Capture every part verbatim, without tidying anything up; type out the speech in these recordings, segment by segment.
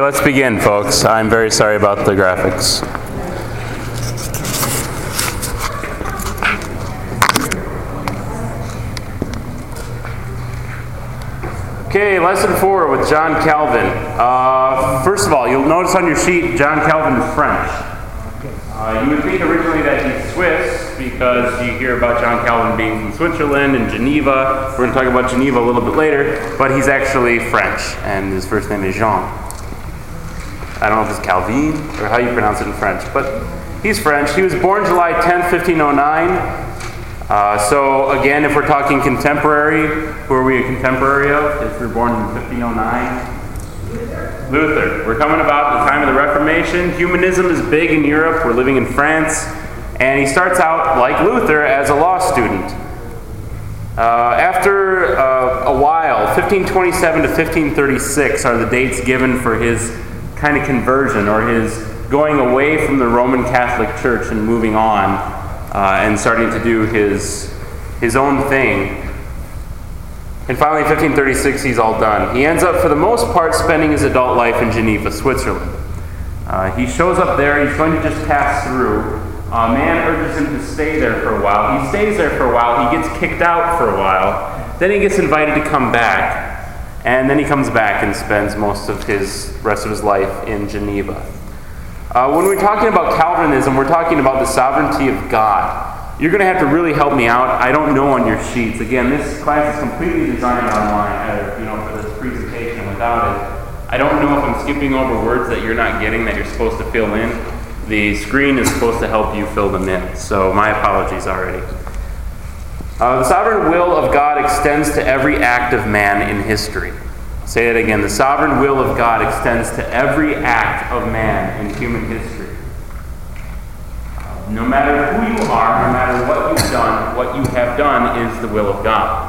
let's begin, folks. I'm very sorry about the graphics. Okay, lesson four with John Calvin. Uh, first of all, you'll notice on your sheet, John Calvin is French. Uh, you would think originally that he's Swiss because you hear about John Calvin being from Switzerland and Geneva. We're going to talk about Geneva a little bit later, but he's actually French, and his first name is Jean. I don't know if it's Calvin or how you pronounce it in French, but he's French. He was born July tenth, fifteen oh nine. Uh, so again, if we're talking contemporary, who are we a contemporary of? If we're born in fifteen oh nine? Luther. Luther. We're coming about the time of the Reformation. Humanism is big in Europe. We're living in France. And he starts out, like Luther, as a law student. Uh, after uh, a while, fifteen twenty-seven to fifteen thirty-six are the dates given for his kind of conversion, or his going away from the Roman Catholic Church and moving on uh, and starting to do his, his own thing. And finally, in fifteen thirty-six, he's all done. He ends up, for the most part, spending his adult life in Geneva, Switzerland. Uh, he shows up there. He's going to just pass through. A man urges him to stay there for a while. He stays there for a while. He gets kicked out for a while. Then he gets invited to come back. And then he comes back and spends most of his rest of his life in Geneva. Uh, when we're talking about Calvinism, we're talking about the sovereignty of God. You're going to have to really help me out. I don't know on your sheets. Again, this class is completely designed online, uh, you know, for this presentation. Without it, I don't know if I'm skipping over words that you're not getting that you're supposed to fill in. The screen is supposed to help you fill them in, so my apologies already. Uh, the sovereign will of God extends to every act of man in history. I'll say it again. The sovereign will of God extends to every act of man in human history. No matter who you are, no matter what you've done, what you have done is the will of God.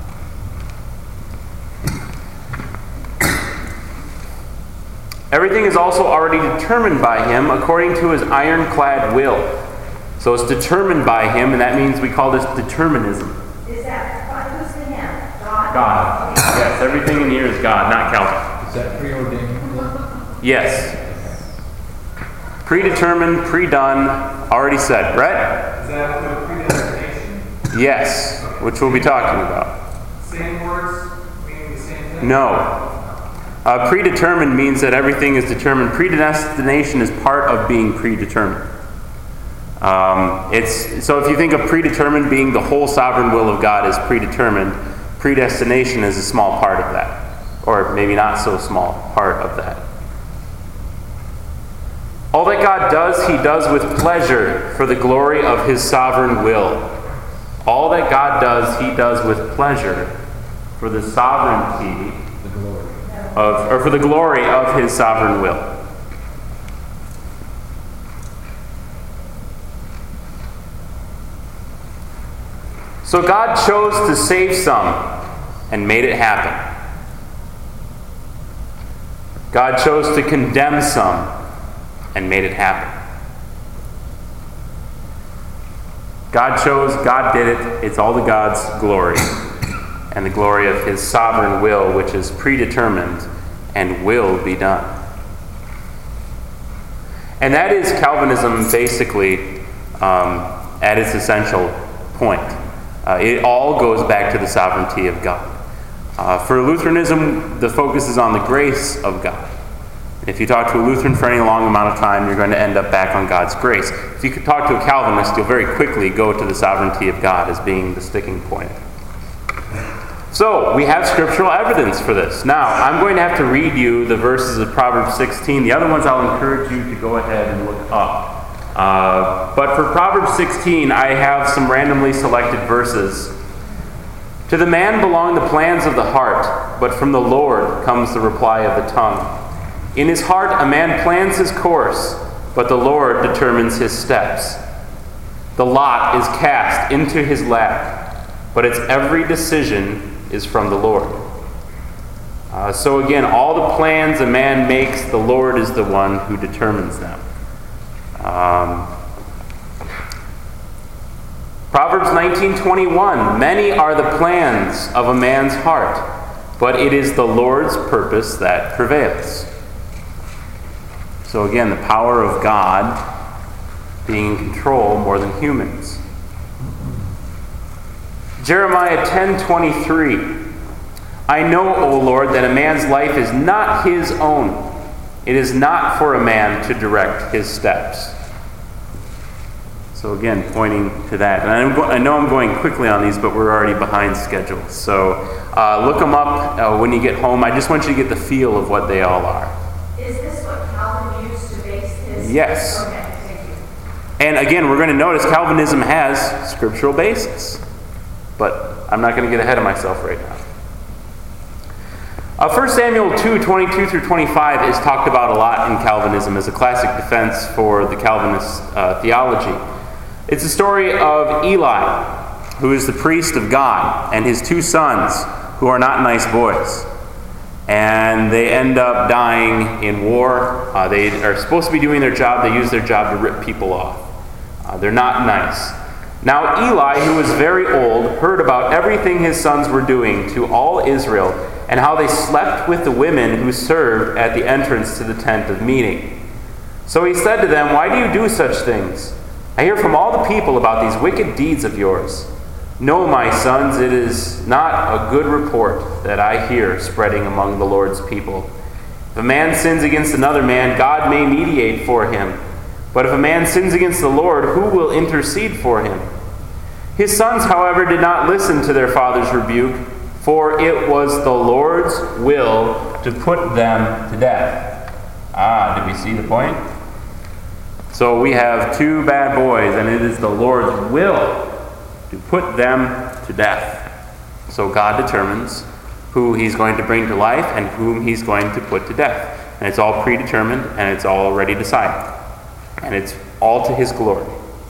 Everything is also already determined by Him according to His ironclad will. So it's determined by Him, and that means we call this determinism. Is that God? Who's the Him? God? God. Yes, everything in here is God, not Calvin. Is that preordained? Yes. Predetermined, pre-done, already said. Brett? Is that predestination? Yes, which we'll be talking about. Same words meaning the same thing? No. Uh, predetermined means that everything is determined. Predestination is part of being predetermined. Um, it's so if you think of predetermined being the whole sovereign will of God is predetermined, predestination is a small part of that, or maybe not so small part of that. All that God does, He does with pleasure for the glory of His sovereign will. All that God does, He does with pleasure for the sovereignty The glory. of, or for the glory of His sovereign will. So God chose to save some and made it happen. God chose to condemn some and made it happen. God chose, God did it. It's all to God's glory and the glory of His sovereign will, which is predetermined and will be done. And that is Calvinism basically um, at its essential point. Uh, it all goes back to the sovereignty of God. Uh, for Lutheranism, the focus is on the grace of God. If you talk to a Lutheran for any long amount of time, you're going to end up back on God's grace. If you could talk to a Calvinist, you'll very quickly go to the sovereignty of God as being the sticking point. So, we have scriptural evidence for this. Now, I'm going to have to read you the verses of Proverbs sixteen. The other ones I'll encourage you to go ahead and look up. Uh, but for Proverbs sixteen, I have some randomly selected verses. To the man belong the plans of the heart, but from the Lord comes the reply of the tongue. In his heart a man plans his course, but the Lord determines his steps. The lot is cast into his lap, but its every decision is from the Lord. Uh, so again, all the plans a man makes, the Lord is the one who determines them. Um, Proverbs nineteen twenty-one, many are the plans of a man's heart, but it is the Lord's purpose that prevails. So again, the power of God being in control more than humans. Jeremiah ten twenty-three. I know, O Lord, that a man's life is not his own. It is not for a man to direct his steps. So again, pointing to that. And I'm go- I know I'm going quickly on these, but we're already behind schedule. So uh, look them up uh, when you get home. I just want you to get the feel of what they all are. Is this what Calvin used to base his... Yes. Okay, thank you. And again, we're going to notice Calvinism has scriptural basis. But I'm not going to get ahead of myself right now. Uh, First Samuel two, twenty-two through twenty-five is talked about a lot in Calvinism as a classic defense for the Calvinist uh, theology. It's the story of Eli, who is the priest of God, and his two sons, who are not nice boys. And they end up dying in war. Uh, they are supposed to be doing their job. They use their job to rip people off. Uh, they're not nice. Now Eli, who was very old, heard about everything his sons were doing to all Israel, and how they slept with the women who served at the entrance to the tent of meeting. So he said to them, "Why do you do such things? I hear from all the people about these wicked deeds of yours. No, my sons, it is not a good report that I hear spreading among the Lord's people. If a man sins against another man, God may mediate for him. But if a man sins against the Lord, who will intercede for him?" His sons, however, did not listen to their father's rebuke, for it was the Lord's will to put them to death. Ah, did we see the point? So we have two bad boys, and it is the Lord's will to put them to death. So God determines who he's going to bring to life and whom he's going to put to death. And it's all predetermined, and it's all already decided. And it's all to his glory.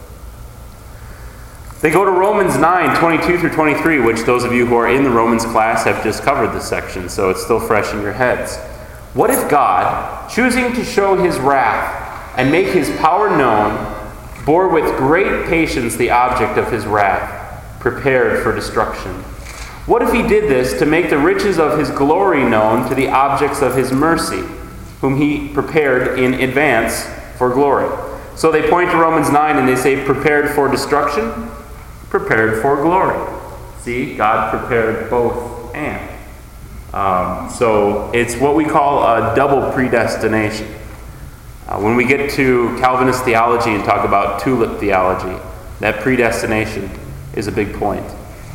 They go to Romans nine, twenty-two through twenty-three, which those of you who are in the Romans class have just covered this section, so it's still fresh in your heads. What if God, choosing to show his wrath and make his power known, bore with great patience the object of his wrath, prepared for destruction? What if he did this to make the riches of his glory known to the objects of his mercy, whom he prepared in advance for glory? So they point to Romans nine and they say, prepared for destruction, prepared for glory. See, God prepared both and. Um, so it's what we call a double predestination. Uh, when we get to Calvinist theology and talk about tulip theology, that predestination is a big point.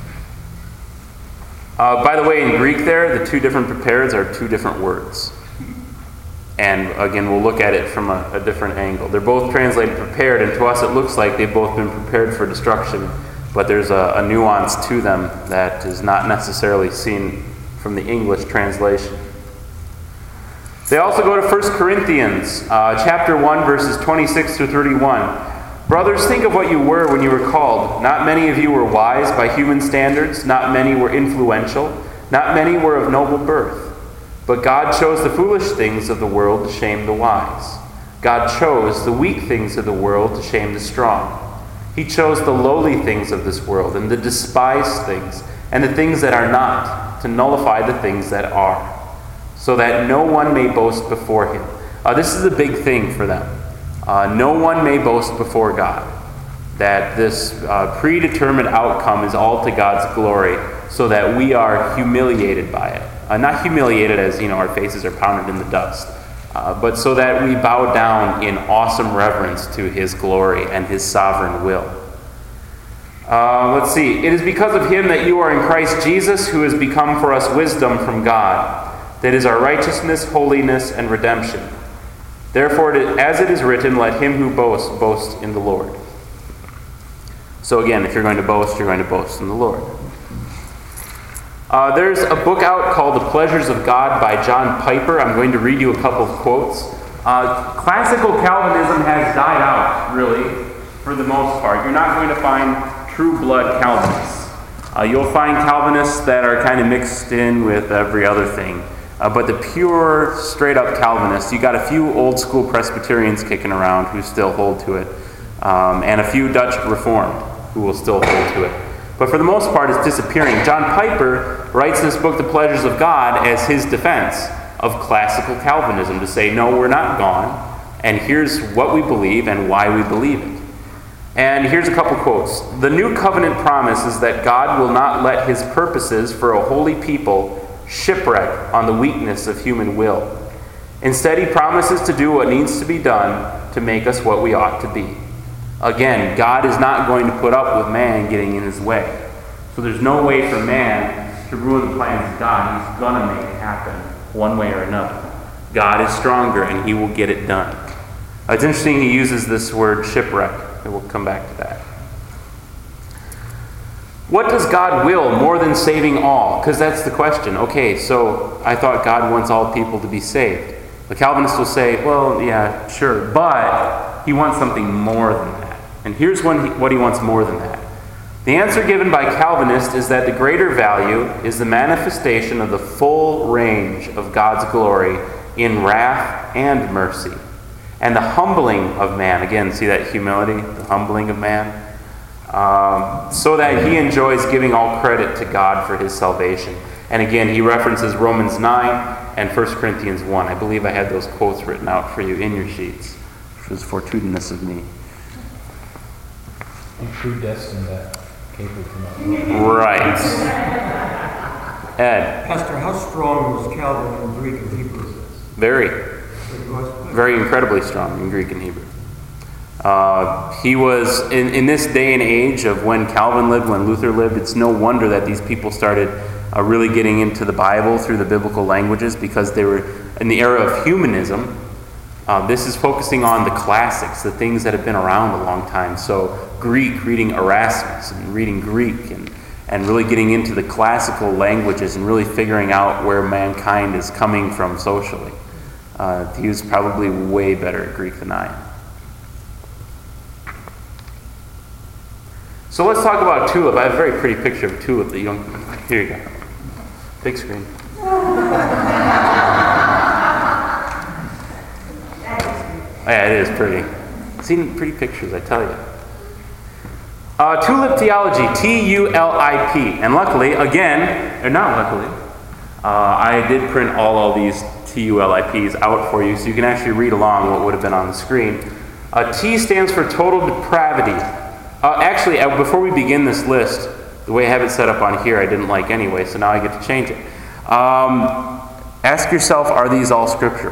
Uh, by the way, in Greek there, the two different prepareds are two different words. And again, we'll look at it from a, a different angle. They're both translated prepared, and to us it looks like they've both been prepared for destruction, but there's a, a nuance to them that is not necessarily seen from the English translation. They also go to First Corinthians, uh, chapter one, verses twenty-six to thirty-one. Brothers, think of what you were when you were called. Not many of you were wise by human standards. Not many were influential. Not many were of noble birth. But God chose the foolish things of the world to shame the wise. God chose the weak things of the world to shame the strong. He chose the lowly things of this world and the despised things and the things that are not to nullify the things that are, so that no one may boast before him. Uh, this is a big thing for them. Uh, no one may boast before God. That this uh, predetermined outcome is all to God's glory, so that we are humiliated by it. Uh, not humiliated as, you know, our faces are pounded in the dust, uh, but so that we bow down in awesome reverence to his glory and his sovereign will. Uh, let's see. It is because of him that you are in Christ Jesus, who has become for us wisdom from God. That is our righteousness, holiness, and redemption. Therefore, as it is written, let him who boasts, boast in the Lord. So again, if you're going to boast, you're going to boast in the Lord. Uh, there's a book out called The Pleasures of God by John Piper. I'm going to read you a couple of quotes. Uh, classical Calvinism has died out, really, for the most part. You're not going to find true blood Calvinists. Uh, you'll find Calvinists that are kind of mixed in with every other thing. Uh, but the pure, straight-up Calvinists, you got a few old-school Presbyterians kicking around who still hold to it, um, and a few Dutch Reformed who will still hold to it. But for the most part, it's disappearing. John Piper writes this book, The Pleasures of God, as his defense of classical Calvinism, to say, no, we're not gone. And here's what we believe and why we believe it. And here's a couple quotes. The new covenant promise is that God will not let his purposes for a holy people shipwreck on the weakness of human will. Instead, he promises to do what needs to be done to make us what we ought to be. Again, God is not going to put up with man getting in his way. So there's no way for man to ruin the plans of God. He's going to make it happen one way or another. God is stronger and he will get it done. Uh, it's interesting he uses this word shipwreck. And we'll come back to that. What does God will more than saving all? Because that's the question. Okay, so I thought God wants all people to be saved. The Calvinists will say, well, yeah, sure, but he wants something more than that. And here's when he, what he wants more than that. The answer given by Calvinists is that the greater value is the manifestation of the full range of God's glory in wrath and mercy. And the humbling of man, again, see that humility, the humbling of man, um, so that he enjoys giving all credit to God for his salvation. And again, he references Romans nine and First Corinthians one. I believe I had those quotes written out for you in your sheets, which was fortuitous of me. He predestined that cable from out. Right. Ed. Pastor, how strong was Calvin in Greek and Hebrew? Very. Very incredibly strong in Greek and Hebrew. Uh, he was, in, in this day and age of when Calvin lived, when Luther lived, it's no wonder that these people started uh, really getting into the Bible through the biblical languages, because they were in the era of humanism. Uh, this is focusing on the classics, the things that have been around a long time. So Greek, reading Erasmus and reading Greek and, and really getting into the classical languages and really figuring out where mankind is coming from socially. Uh, he was probably way better at Greek than I am. So let's talk about tulip. I have a very pretty picture of a tulip that you don't... Here you go. Big screen. Yeah, it is pretty. Seen pretty pictures, I tell you. Uh, tulip theology, T U L I P. And luckily, again, or not luckily, uh, I did print all of these T U L I Ps out for you, so you can actually read along what would have been on the screen. Uh, T stands for total depravity. Uh, actually, uh, before we begin this list, the way I have it set up on here, I didn't like anyway, so now I get to change it. Um, ask yourself, are these all scriptural?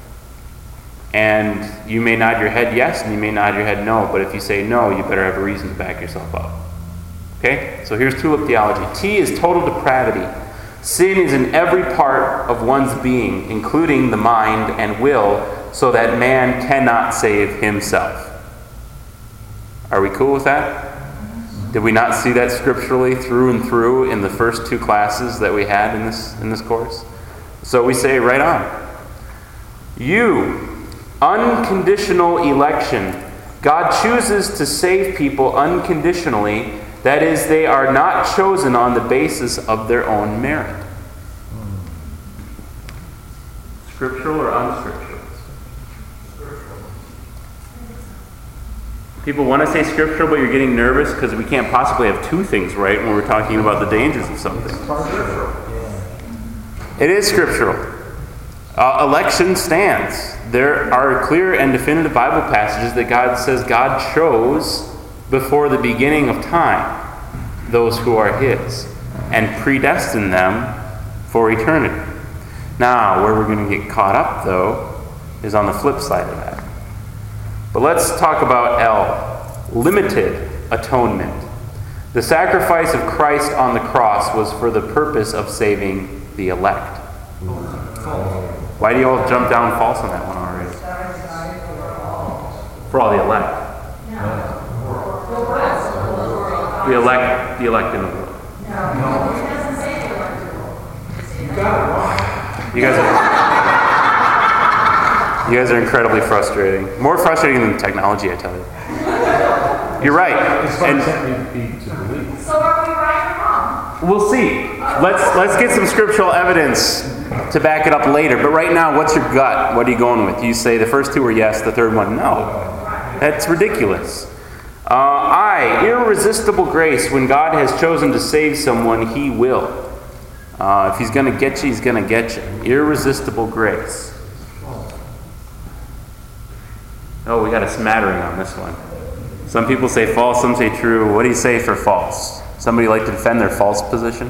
And you may nod your head yes, and you may nod your head no, but if you say no, you better have a reason to back yourself up. Okay? So here's tulip theology. T is total depravity. Sin is in every part of one's being, including the mind and will, so that man cannot save himself. Are we cool with that? Did we not see that scripturally through and through in the first two classes that we had in this in this course? So we say right on. You, unconditional election. God chooses to save people unconditionally. That is, they are not chosen on the basis of their own merit. Scriptural or unscriptural? Scriptural. People want to say scriptural, but you're getting nervous because we can't possibly have two things right when we're talking about the dangers of something. It is scriptural. Uh, election stands. There are clear and definitive Bible passages that God says God chose before the beginning of time those who are his and predestined them for eternity. Now, where we're going to get caught up, though, is on the flip side of that. But let's talk about L, limited atonement. The sacrifice of Christ on the cross was for the purpose of saving the elect. Why do you all jump down false on that one already? For all the elect. The elect, the elect in the world. You guys are, you guys are incredibly frustrating. More frustrating than technology, I tell you. You're right. And So are we right or wrong? we'll see. Let's let's get some scriptural evidence to back it up later. But right now, what's your gut? What are you going with? You say the first two are yes, the third one no. That's ridiculous. Uh, I, irresistible grace. When God has chosen to save someone, he will. Uh, if he's going to get you, he's going to get you. Irresistible grace. Oh, we got a smattering on this one. Some people say false, some say true. What do you say for false? Somebody like to defend their false position?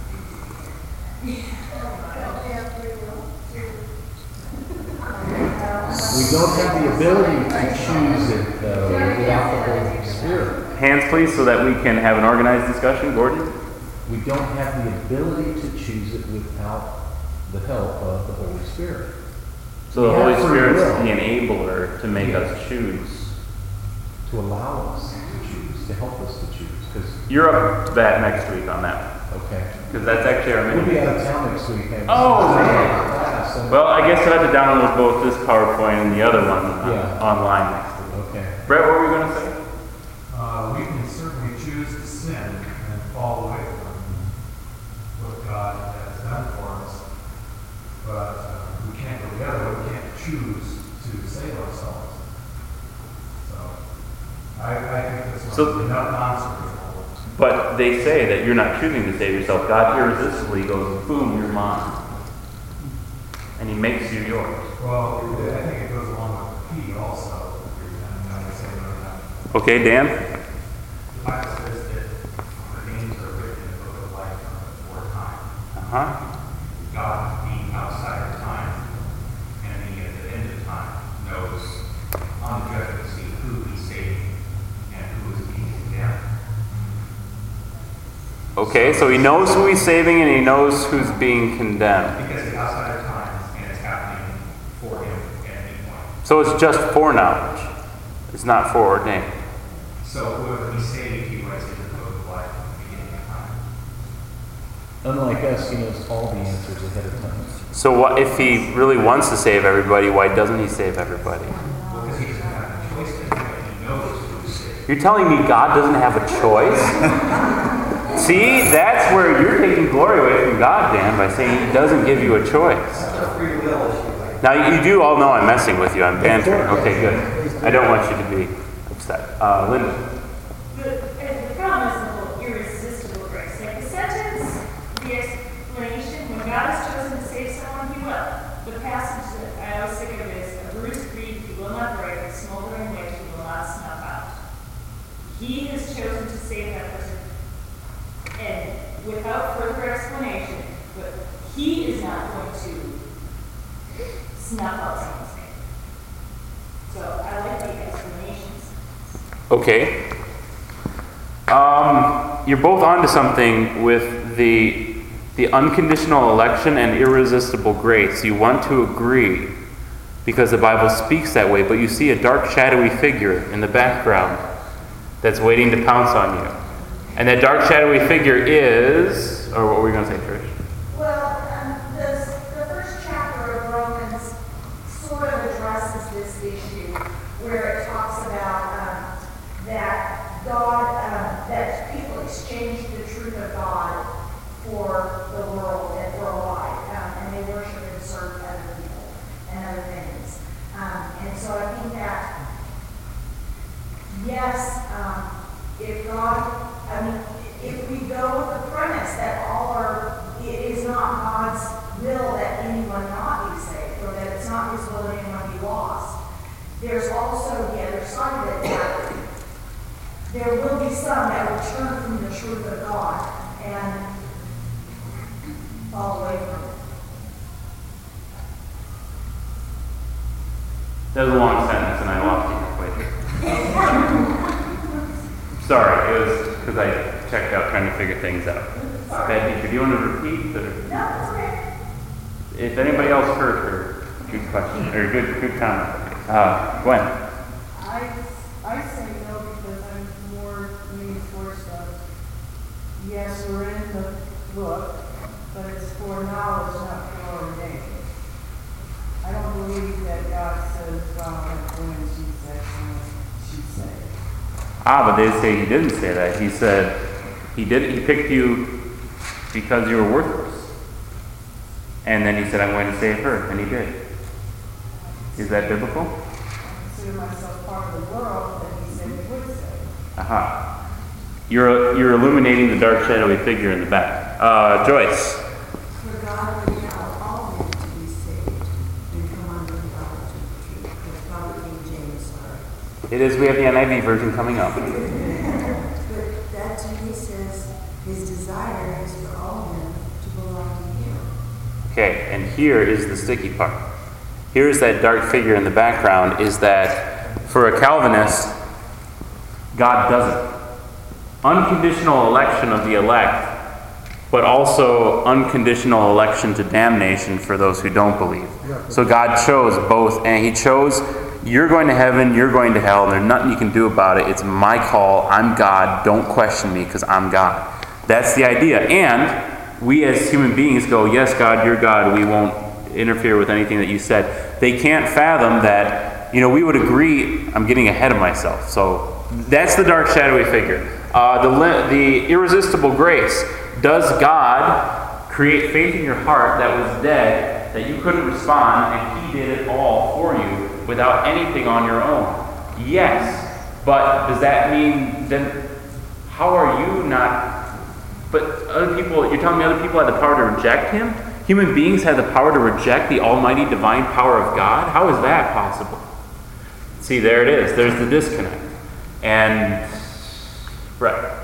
We don't have the ability to choose it, though, without the Holy Spirit. Hands, please, so that we can have an organized discussion. Gordon? We don't have the ability to choose it without the help of the Holy Spirit. So the We Holy have free Spirit's will. the enabler to make us choose. To allow us to choose, to help us to choose. Because, You're up to bat next week on that. okay. Because that's actually our We'll be mini. out of town next week. and- Oh, Class, and- Well, I guess I have to download both this PowerPoint and the other one uh, Yeah. online next week. Okay. Brett, what were you going to say? Uh, we can certainly choose to sin and fall away from what God has done for us. But uh, we can't go the other way. We can't choose to save ourselves. So I, I think this So- one's not non-spiritual. But they say that you're not choosing to save yourself. God irresistibly goes, boom, you're mine. And he makes you yours. Well, I think it goes along with P also. And I would say another time. Okay, Dan? The Bible says that the names are written in the book of life before time. Uh-huh. God, being outside of time and being at the end of time, knows on the judgment seat who he's saving and who is being condemned. Okay, so he knows who he's saving and he knows who's being condemned. Because it's outside of time and it's happening for him at any point. So it's just foreknowledge. It's not foreordained. So whoever he's saving, he writes in the book of life at the beginning of time. Unlike us, he knows all the answers ahead of time. So what if he really wants to save everybody, why doesn't he save everybody? Well, because he doesn't have a choice to do it. He knows who he's saving. You're telling me God doesn't have a choice? See, that's where you're taking glory away from God, Dan, by saying he doesn't give you a choice. Free will issue. Now, you do all know I'm messing with you. I'm bantering. Okay, good. I don't want you to be upset. Uh, Linda? The, and the problem is the whole irresistible grace. Like the sentence, the explanation, when God has chosen to save someone, he will. The passage that I always think of is, a bruised reed he will not break, a smoldering wick he will not snuff out. He has chosen to save that person. And without further explanation, but he is not going to snuff out someone's name. So I like the explanations. Okay. Um, you're both onto something with the the unconditional election and irresistible grace. You want to agree because the Bible speaks that way, but you see a dark, shadowy figure in the background that's waiting to pounce on you. And that dark, shadowy figure is, or what were we going to say, Trish? Well, um, the, the first chapter of Romans sort of addresses this issue where it talks about um, that God, um, that people exchange the truth of God for the world and for a lie, um, and they worship and serve other people and other things. Um, and so I think that, yes, um, if God, I mean, if we go with the premise that all are, it is not God's will that anyone not be saved, or that it's not his will that anyone be lost, there's also the other side of it, that there will be some that will turn from the truth of God and fall away from it. That was a long sentence and I lost you halfway. Sorry, it was because I checked out trying to figure things out. Bad teacher, do you want to repeat? Or? No, it's okay. If anybody else heard her, good question, or good good comment. Uh, Gwen? I, I say no because I'm more leaning towards the, yes, we're in the book, but it's for knowledge, not for ordained. I don't believe that God says, well, like when she said, she said. Ah, but they say he didn't say that. He said he did. He picked you because you were worthless, and then he said, "I'm going to save her," and he did. Is that biblical? I consider myself part of the world that he said he would save. Aha. You're you're illuminating the dark, shadowy figure in the back. Uh, Joyce. For God would allow all men to be saved and come under the knowledge of the truth. That's probably King James. Sorry. It is. We have the N I V version coming up. But that to me says his desire is for all men to belong to him. Okay, and here is the sticky part. Here is that dark figure in the background, is that for a Calvinist, God doesn't. Unconditional election of the elect, but also unconditional election to damnation for those who don't believe. So God chose both, and He chose, you're going to heaven, you're going to hell, and there's nothing you can do about it. It's my call. I'm God. Don't question me because I'm God. That's the idea. And we as human beings go, yes, God, you're God. We won't interfere with anything that you said. They can't fathom that, you know, we would agree, I'm getting ahead of myself. So that's the dark, shadowy figure. Uh, the, the irresistible grace. Does God create faith in your heart that was dead, that you couldn't respond, and He did it all for you without anything on your own? Yes. But does that mean then how are you not? But other people, you're telling me other people have the power to reject Him? Human beings have the power to reject the almighty divine power of God? How is that possible? See, there it is. There's the disconnect. And, right.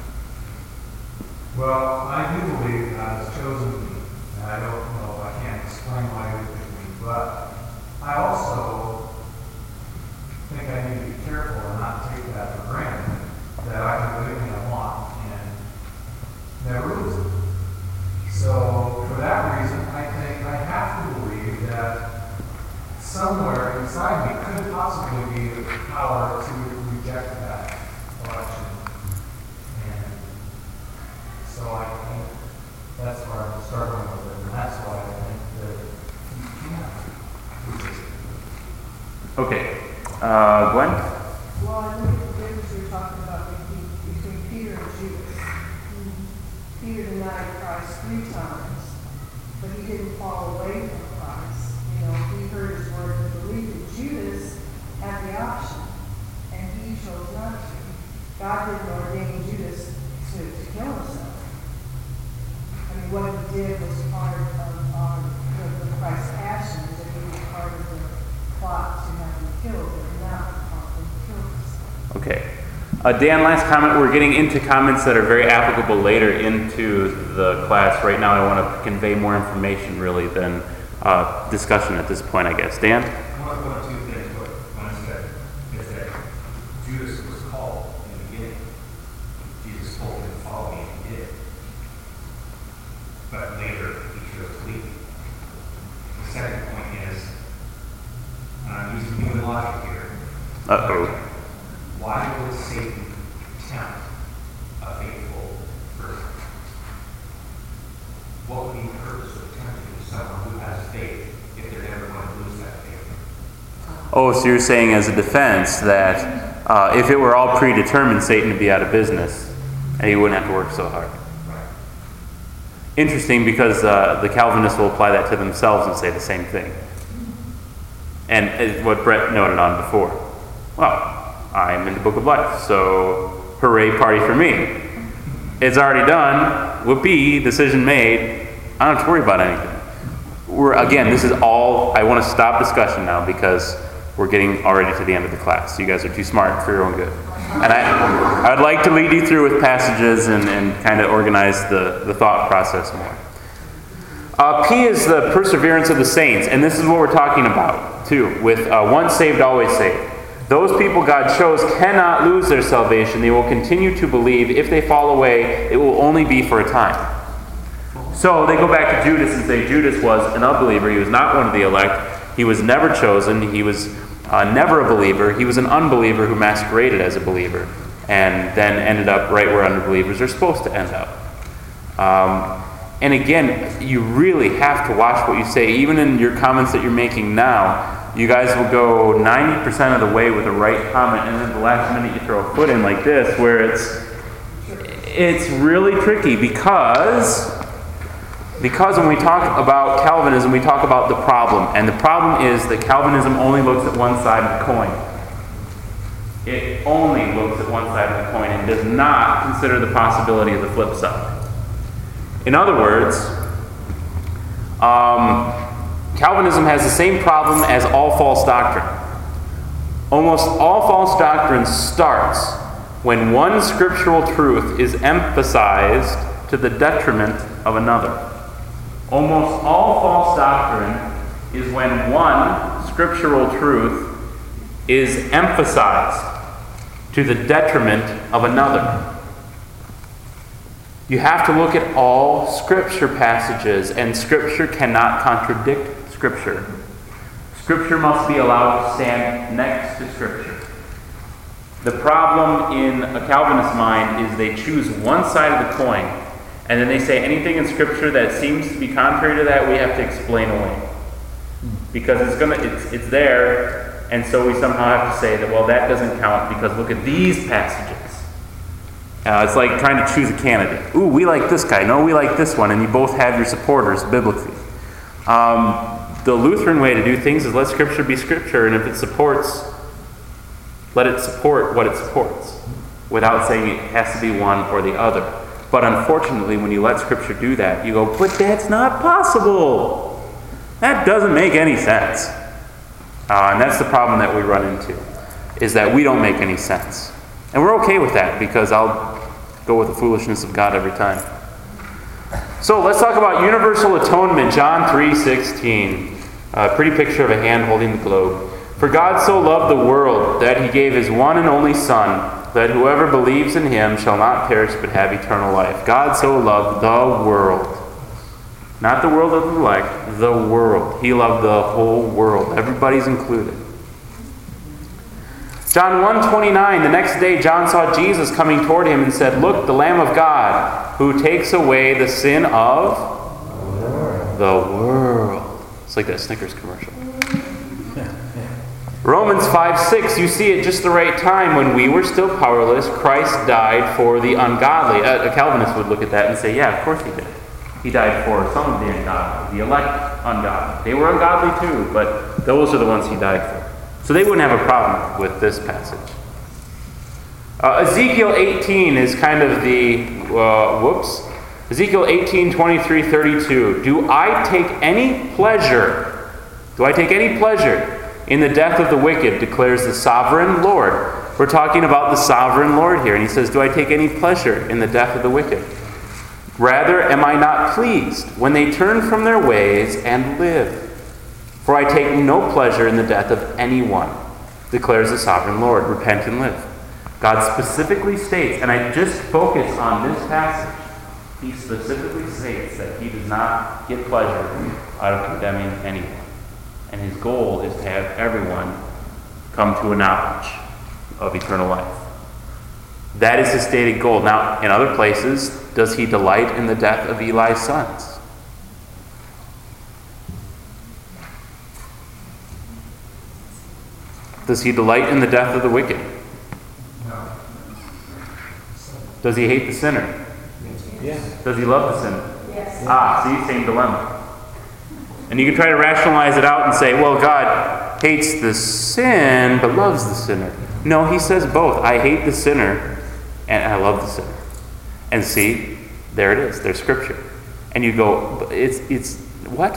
Well, I do believe God has chosen me, and I don't know if I can't explain why He picked me, but I also think I need to be careful and not take that for granted, that I can do anything I want and never lose it. So, for that reason, I think I have to believe that somewhere inside me could possibly be the power to reject that election. And so I think that's where I'm struggling with it, and that's why I think that you can't resist it. Okay. Uh, Gwen? Well, I look at the difference you're talking about between, between Peter and Judas. Peter denied Christ three times, but he didn't fall away from Christ. You know, he heard his word and believed it. Judas had the option, and he chose not to. God didn't ordain Judas to, to kill himself. I mean, what he did was part of um, the, the Christ's actions, and he was part of the plot to have him killed, but not to kill himself. Okay. Uh, Dan, last comment. We're getting into comments that are very applicable later into the class. Right now I want to convey more information really than uh, discussion at this point, I guess. Dan? One, one or two things. What one said is that Judas was called in the beginning. Jesus told him to follow me, and he did. But later he chose to leave. The second point is, and I'm using human logic here. Uh-oh. Why would Satan tempt a faithful person? What would be the purpose of tempting someone who has faith if they're never going to lose that faith? Oh, so you're saying as a defense that uh, if it were all predetermined, Satan would be out of business and he wouldn't have to work so hard. Right. Interesting, because uh, the Calvinists will apply that to themselves and say the same thing. And uh, what Brett noted on before. Well, I'm in the book of life, so hooray, party for me. It's already done. Whoopee, decision made. I don't have to worry about anything. We're again, this is all, I want to stop discussion now because we're getting already to the end of the class. You guys are too smart for your own good. And I, I would like to lead you through with passages and, and kind of organize the, the thought process more. Uh, P is the perseverance of the saints, and this is what we're talking about, too, with uh, once saved, always saved. Those people God chose cannot lose their salvation. They will continue to believe. If they fall away, it will only be for a time. So they go back to Judas and say Judas was an unbeliever. He was not one of the elect. He was never chosen. He was uh, never a believer. He was an unbeliever who masqueraded as a believer and then ended up right where unbelievers are supposed to end up. Um, and again, you really have to watch what you say. Even in your comments that you're making now, you guys will go ninety percent of the way with a right comment, and then the last minute you throw a foot in like this, where it's it's really tricky because because when we talk about Calvinism, we talk about the problem, and the problem is that Calvinism only looks at one side of the coin. It only looks at one side of the coin and does not consider the possibility of the flip side. In other words, um, Calvinism has the same problem as all false doctrine. Almost all false doctrine starts when one scriptural truth is emphasized to the detriment of another. Almost all false doctrine is when one scriptural truth is emphasized to the detriment of another. You have to look at all Scripture passages, and Scripture cannot contradict Scripture. Scripture must be allowed to stand next to Scripture. The problem in a Calvinist mind is they choose one side of the coin, and then they say anything in Scripture that seems to be contrary to that, we have to explain away. Because it's gonna, it's, it's there, and so we somehow have to say that, well, that doesn't count because look at these passages. Uh, it's like trying to choose a candidate. Ooh, we like this guy. No, we like this one. And you both have your supporters biblically. Um, the Lutheran way to do things is let Scripture be Scripture, and if it supports, let it support what it supports, without saying it has to be one or the other. But unfortunately, when you let Scripture do that, you go, but that's not possible. That doesn't make any sense. Uh, and that's the problem that we run into, is that we don't make any sense. And we're okay with that, because I'll go with the foolishness of God every time. So let's talk about universal atonement, John three sixteen. A pretty picture of a hand holding the globe. For God so loved the world that he gave his one and only Son, that whoever believes in him shall not perish but have eternal life. God so loved the world. Not the world of the elect, the world. He loved the whole world. Everybody's included. John one twenty-nine, the next day John saw Jesus coming toward him and said, "Look, the Lamb of God, who takes away the sin of the world." It's like that Snickers commercial. Romans five six, you see at just the right time, when we were still powerless, Christ died for the ungodly. A Calvinist would look at that and say, yeah, of course he did. He died for some of the ungodly, the elect ungodly. They were ungodly too, but those are the ones he died for. So they wouldn't have a problem with this passage. Uh, Ezekiel eighteen is kind of the, uh, whoops. Ezekiel eighteen, twenty-three, thirty-two. Do I take any pleasure, do I take any pleasure in the death of the wicked, declares the sovereign Lord. We're talking about the sovereign Lord here. And he says, do I take any pleasure in the death of the wicked? Rather, am I not pleased when they turn from their ways and live? For I take no pleasure in the death of anyone, declares the sovereign Lord. Repent and live. God specifically states, and I just focus on this passage, he specifically states that he does not get pleasure out of condemning anyone. And his goal is to have everyone come to a knowledge of eternal life. That is his stated goal. Now, in other places, does he delight in the death of Eli's sons? Does he delight in the death of the wicked? No. Does he hate the sinner? Yes. Does he love the sinner? Yes. Ah, see, same dilemma. And you can try to rationalize it out and say, well, God hates the sin but loves the sinner. No, he says both. I hate the sinner and I love the sinner. And see, there it is. There's Scripture. And you go, it's, it's what?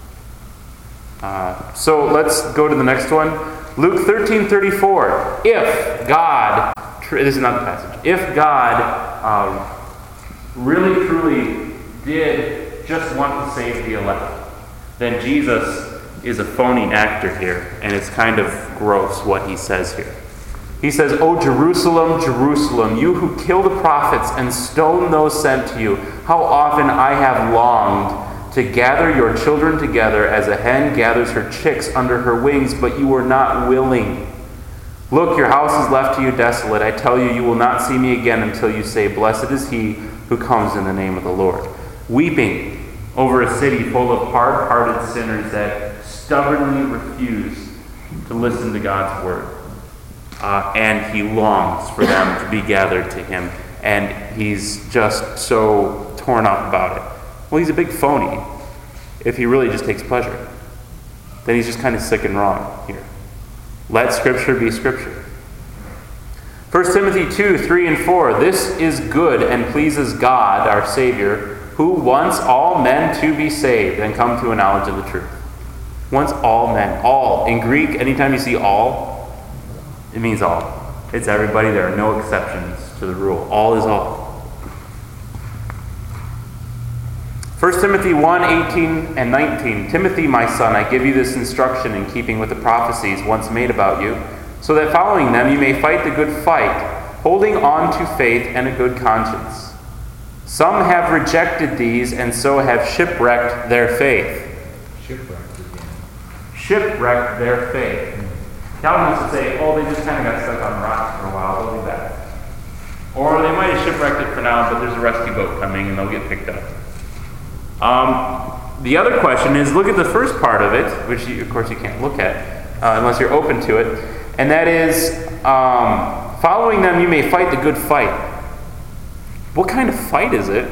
Uh, so let's go to the next one. Luke thirteen thirty-four. If God, this is not the passage, if God um, really truly did just want to save the elect, then Jesus is a phony actor here, and it's kind of gross what he says here. He says, "O Jerusalem, Jerusalem, you who kill the prophets and stone those sent to you, how often I have longed to gather your children together as a hen gathers her chicks under her wings, but you were not willing. Look, your house is left to you desolate. I tell you, you will not see me again until you say, blessed is he who comes in the name of the Lord." Weeping over a city full of hard-hearted sinners that stubbornly refuse to listen to God's word. Uh, and he longs for them to be gathered to him. And he's just so torn up about it. Well, he's a big phony if he really just takes pleasure. Then he's just kind of sick and wrong here. Let Scripture be Scripture. First Timothy two, three and four. This is good and pleases God, our Savior, who wants all men to be saved and come to a knowledge of the truth. Wants all men. All. In Greek, anytime you see all, It means all. It's everybody. There are no exceptions to the rule. All is all. First Timothy one, eighteen and nineteen. Timothy, my son, I give you this instruction in keeping with the prophecies once made about you, so that following them you may fight the good fight, holding on to faith and a good conscience. Some have rejected these and so have shipwrecked their faith. Shipwrecked again. Shipwrecked their faith. Calvin used to say, oh, they just kind of got stuck on rocks for a while, they'll be back. Or they might have shipwrecked it for now, but there's a rescue boat coming and they'll get picked up. Um, the other question is, look at the first part of it, which you, of course you can't look at uh, unless you're open to it, and that is, um, following them you may fight the good fight. What kind of fight is it?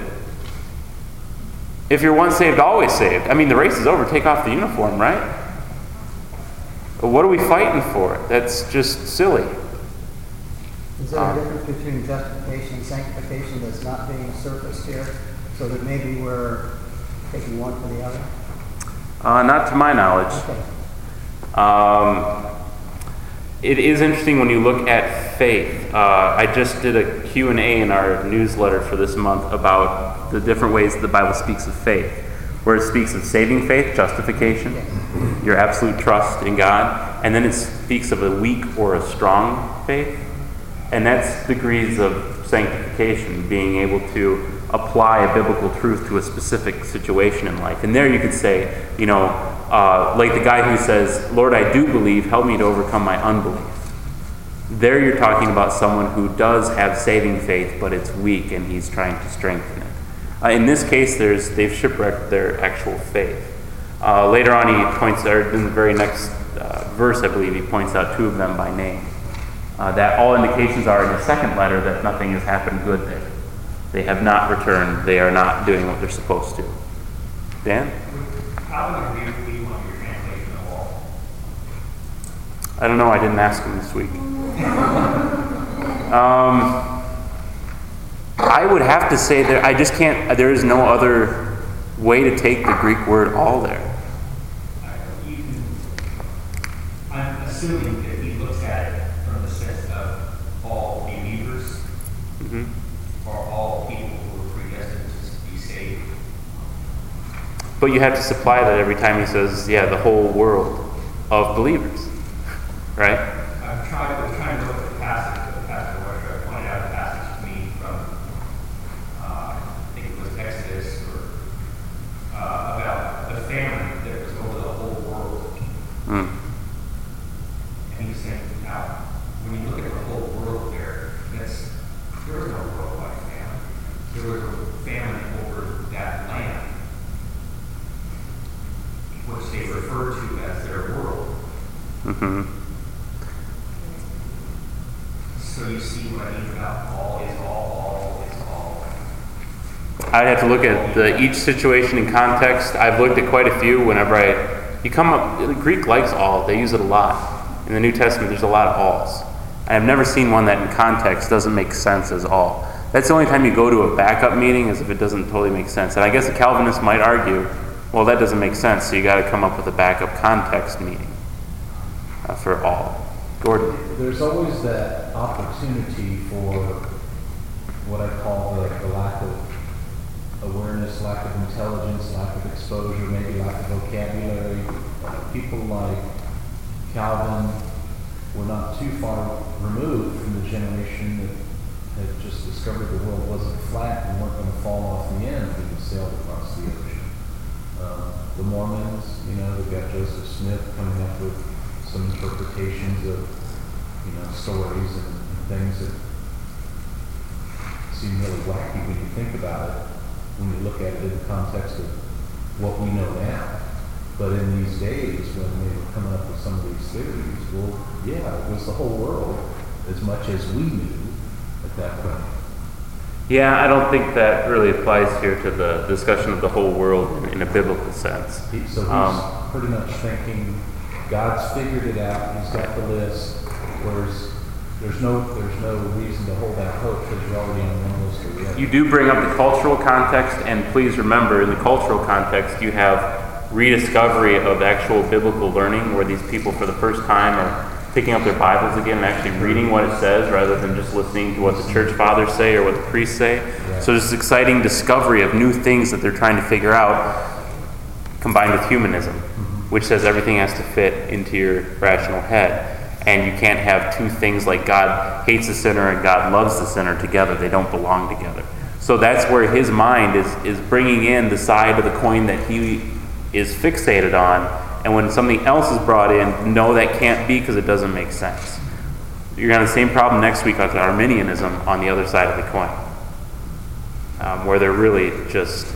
If you're once saved, always saved. I mean, the race is over, take off the uniform, right? But what are we fighting for? That's just silly. Is there a difference between justification and sanctification that's not being surfaced here, so that maybe we're taking one for the other? Uh, not to my knowledge. Okay. Um, it is interesting when you look at faith. Uh, I just did a Q and A in our newsletter for this month about the different ways that the Bible speaks of faith. Where it speaks of saving faith, justification, your absolute trust in God, and then it speaks of a weak or a strong faith, and that's degrees of sanctification, being able to apply a biblical truth to a specific situation in life. And there you could say, you know, uh, like the guy who says, Lord, I do believe, help me to overcome my unbelief. There you're talking about someone who does have saving faith, but it's weak and he's trying to strengthen it. Uh, in this case, there's they've shipwrecked their actual faith. Uh, later on, he points out, in the very next uh, verse, I believe, he points out two of them by name. Uh, that all indications are in the second letter that nothing has happened good there. They have not returned. They are not doing what they're supposed to. Dan? How would you agree with your translation of all? I don't know. I didn't ask him this week. um, I would have to say that I just can't, there is no other way to take the Greek word all there. You can, I'm assuming that he looks at it from the sense of all believers, Mm-hmm. or all people who are predestined to be saved. But you have to supply that every time he says, yeah, the whole world of believers. Right? I'm trying, I'm trying to look at the passage that Pastor Wersher pointed out, the passage to me from, uh, I think it was Exodus, or uh, about the famine that was over the whole world. Mm. And he was saying, now, when you look at the whole world there, that's, there was no worldwide famine. There was a famine over that land, which they refer to as their world. Mm-hmm. So you see what I mean about all is all, all is all. I'd have to look at the, each situation in context. I've looked at quite a few whenever I, you come up, Greek likes all, they use it a lot. In the New Testament, there's a lot of alls. I've never seen one that in context doesn't make sense as all. That's the only time you go to a backup meeting, is if it doesn't totally make sense. And I guess a Calvinist might argue, well, that doesn't make sense, so you got to come up with a backup context meeting uh, for all. Gordon. There's always that opportunity for what I call the, the lack of awareness, lack of intelligence, lack of exposure, maybe lack of vocabulary. People like Calvin were not too far removed from the generation that had just discovered the world wasn't flat and weren't going to fall off the end if we sailed across the ocean. Uh, the Mormons, you know, they've got Joseph Smith coming up with some interpretations of, you know, stories and, and things that seem really wacky when you think about it, when you look at it in the context of what we know now. But in these days, when they were coming up with some of these theories, well, yeah, it was the whole world as much as we knew at that point. Yeah, I don't think that really applies here to the discussion of the whole world in, in a biblical sense. He, so he's Um, pretty much thinking God's figured it out. He's got the list. Whereas there's no there's no reason to hold that hope because you're already on one list or the other. You do bring up the cultural context, and please remember, in the cultural context, you have rediscovery of actual biblical learning, where these people for the first time are picking up their Bibles again and actually reading what it says rather than just listening to what the church fathers say or what the priests say. Right. So there's this exciting discovery of new things that they're trying to figure out, combined with humanism, mm-hmm. which says everything has to fit into your rational head. And you can't have two things like God hates the sinner and God loves the sinner together. They don't belong together. So that's where his mind is, is bringing in the side of the coin that he is fixated on. And when something else is brought in, no, that can't be because it doesn't make sense. You're going to have the same problem next week with Arminianism on the other side of the coin, um, where they're really just,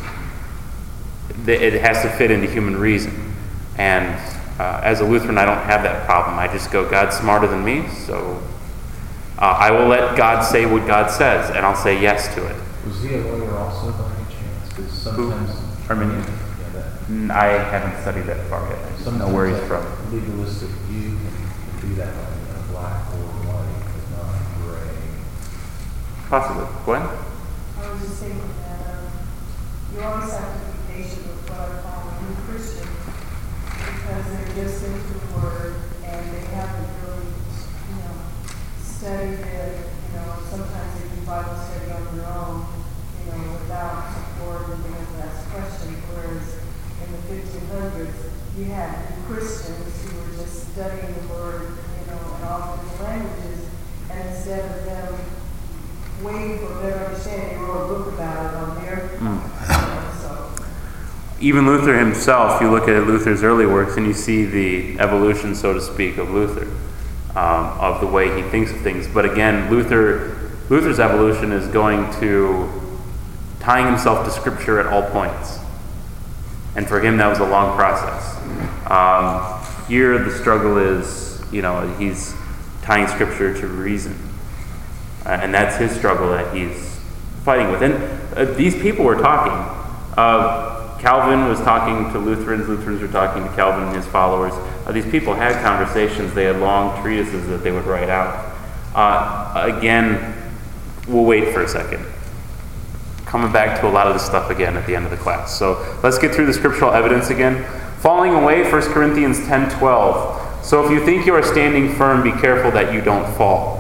it has to fit into human reason. And uh, as a Lutheran, I don't have that problem. I just go, God's smarter than me, so uh, I will let God say what God says, and I'll say yes to it. Was he a lawyer also by any chance? Because sometimes Arminian? Yeah, that, Mm, I haven't studied that far yet. I just know where he's from. Legalistic view can be that way, uh, black or white, but not gray. Possibly. Gwen? I was just thinking that um, you always have to be patient with what I call a new Christian, because they're just into the Word and they haven't really, you know, studied it. You know, sometimes they do Bible study on their own, you know, without support, and they have to ask questions. Whereas in the fifteen hundreds, you had Christians who were just studying the Word, you know, in all different languages, and instead of them waiting for better understanding, they wrote a book about it on there. Mm. So. Even Luther himself, you look at Luther's early works and you see the evolution, so to speak, of Luther, um, of the way he thinks of things. But again, Luther, Luther's evolution is going to tying himself to Scripture at all points. And for him, that was a long process. Um, here, the struggle is, you know, he's tying Scripture to reason. Uh, and that's his struggle that he's fighting with. And uh, these people were talking. Uh, Calvin was talking to Lutherans. Lutherans were talking to Calvin and his followers. Uh, these people had conversations. They had long treatises that they would write out. Uh, again, we'll wait for a second. Coming back to a lot of this stuff again at the end of the class. So let's get through the scriptural evidence again. Falling away, First Corinthians ten twelve. So if you think you are standing firm, be careful that you don't fall.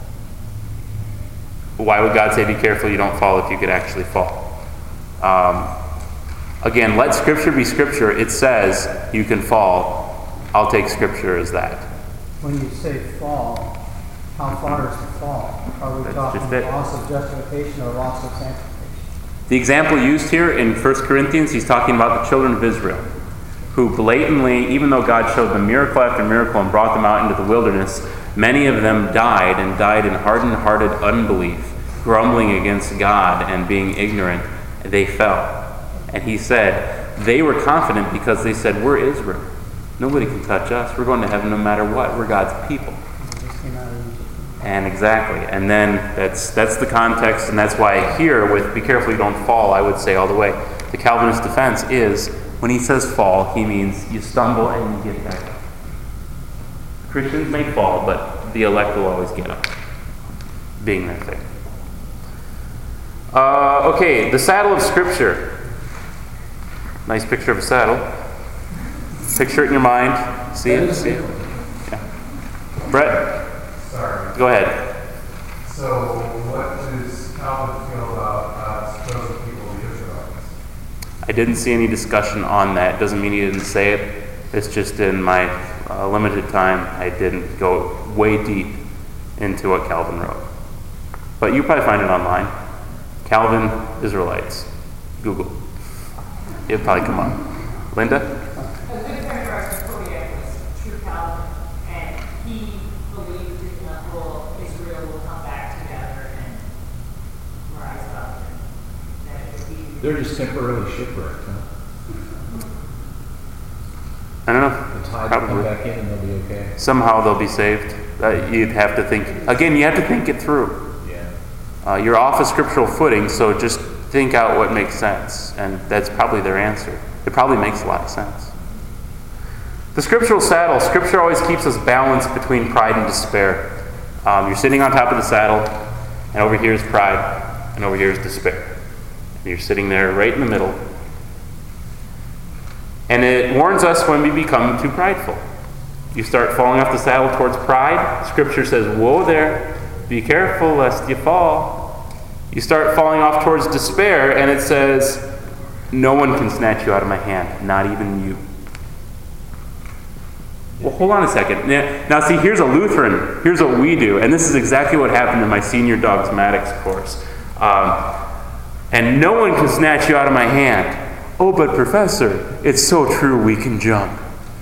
Why would God say be careful you don't fall if you could actually fall? Um, again, let Scripture be Scripture. It says you can fall. I'll take Scripture as that. When you say fall, how far is the fall? Are we That's talking just it. loss of justification or loss of sanctification? The example used here in First Corinthians, he's talking about the children of Israel, who blatantly, even though God showed them miracle after miracle and brought them out into the wilderness, many of them died and died in hardened-hearted unbelief, grumbling against God and being ignorant. They fell. And he said, they were confident because they said, we're Israel. Nobody can touch us. We're going to heaven no matter what. We're God's people. And exactly. And then that's that's the context, and that's why here with be careful you don't fall, I would say all the way. The Calvinist defense is when he says fall, he means you stumble and you get back up. Christians may fall, but the elect will always get up, being their thing. Uh, okay, the saddle of Scripture. Nice picture of a saddle. Picture it in your mind. See it? See it? Yeah. Brett? Sorry. Go ahead. So, what does Calvin feel about uh, supposed people of the Israelites? I didn't see any discussion on that. Doesn't mean he didn't say it. It's just in my uh, limited time, I didn't go way deep into what Calvin wrote. But you probably find it online. Calvin, Israelites. Google. It'll probably come up. Linda? A good friend of ours, Kodiak, was true Calvin, and he believed in the whole Israel will come back together and rise up, and that it would be. They're just temporarily shipwrecked, huh? I don't know. The tide will come Probably. back in and they'll be okay. Somehow they'll be saved. Uh, you'd have to think. Again, you have to think it through. Yeah. Uh, you're off a scriptural footing, so just think out what makes sense. And that's probably their answer. It probably makes a lot of sense. The scriptural saddle. Scripture always keeps us balanced between pride and despair. Um, you're sitting on top of the saddle, and over here is pride, and over here is despair. And you're sitting there right in the middle. And it warns us when we become too prideful. You start falling off the saddle towards pride, Scripture says, whoa there, be careful lest you fall. You start falling off towards despair, and it says, no one can snatch you out of my hand, not even you. Well, hold on a second. Now, now see, here's a Lutheran. Here's what we do. And this is exactly what happened in my senior dogmatics course. Um, and no one can snatch you out of my hand. Oh, but Professor, it's so true we can jump.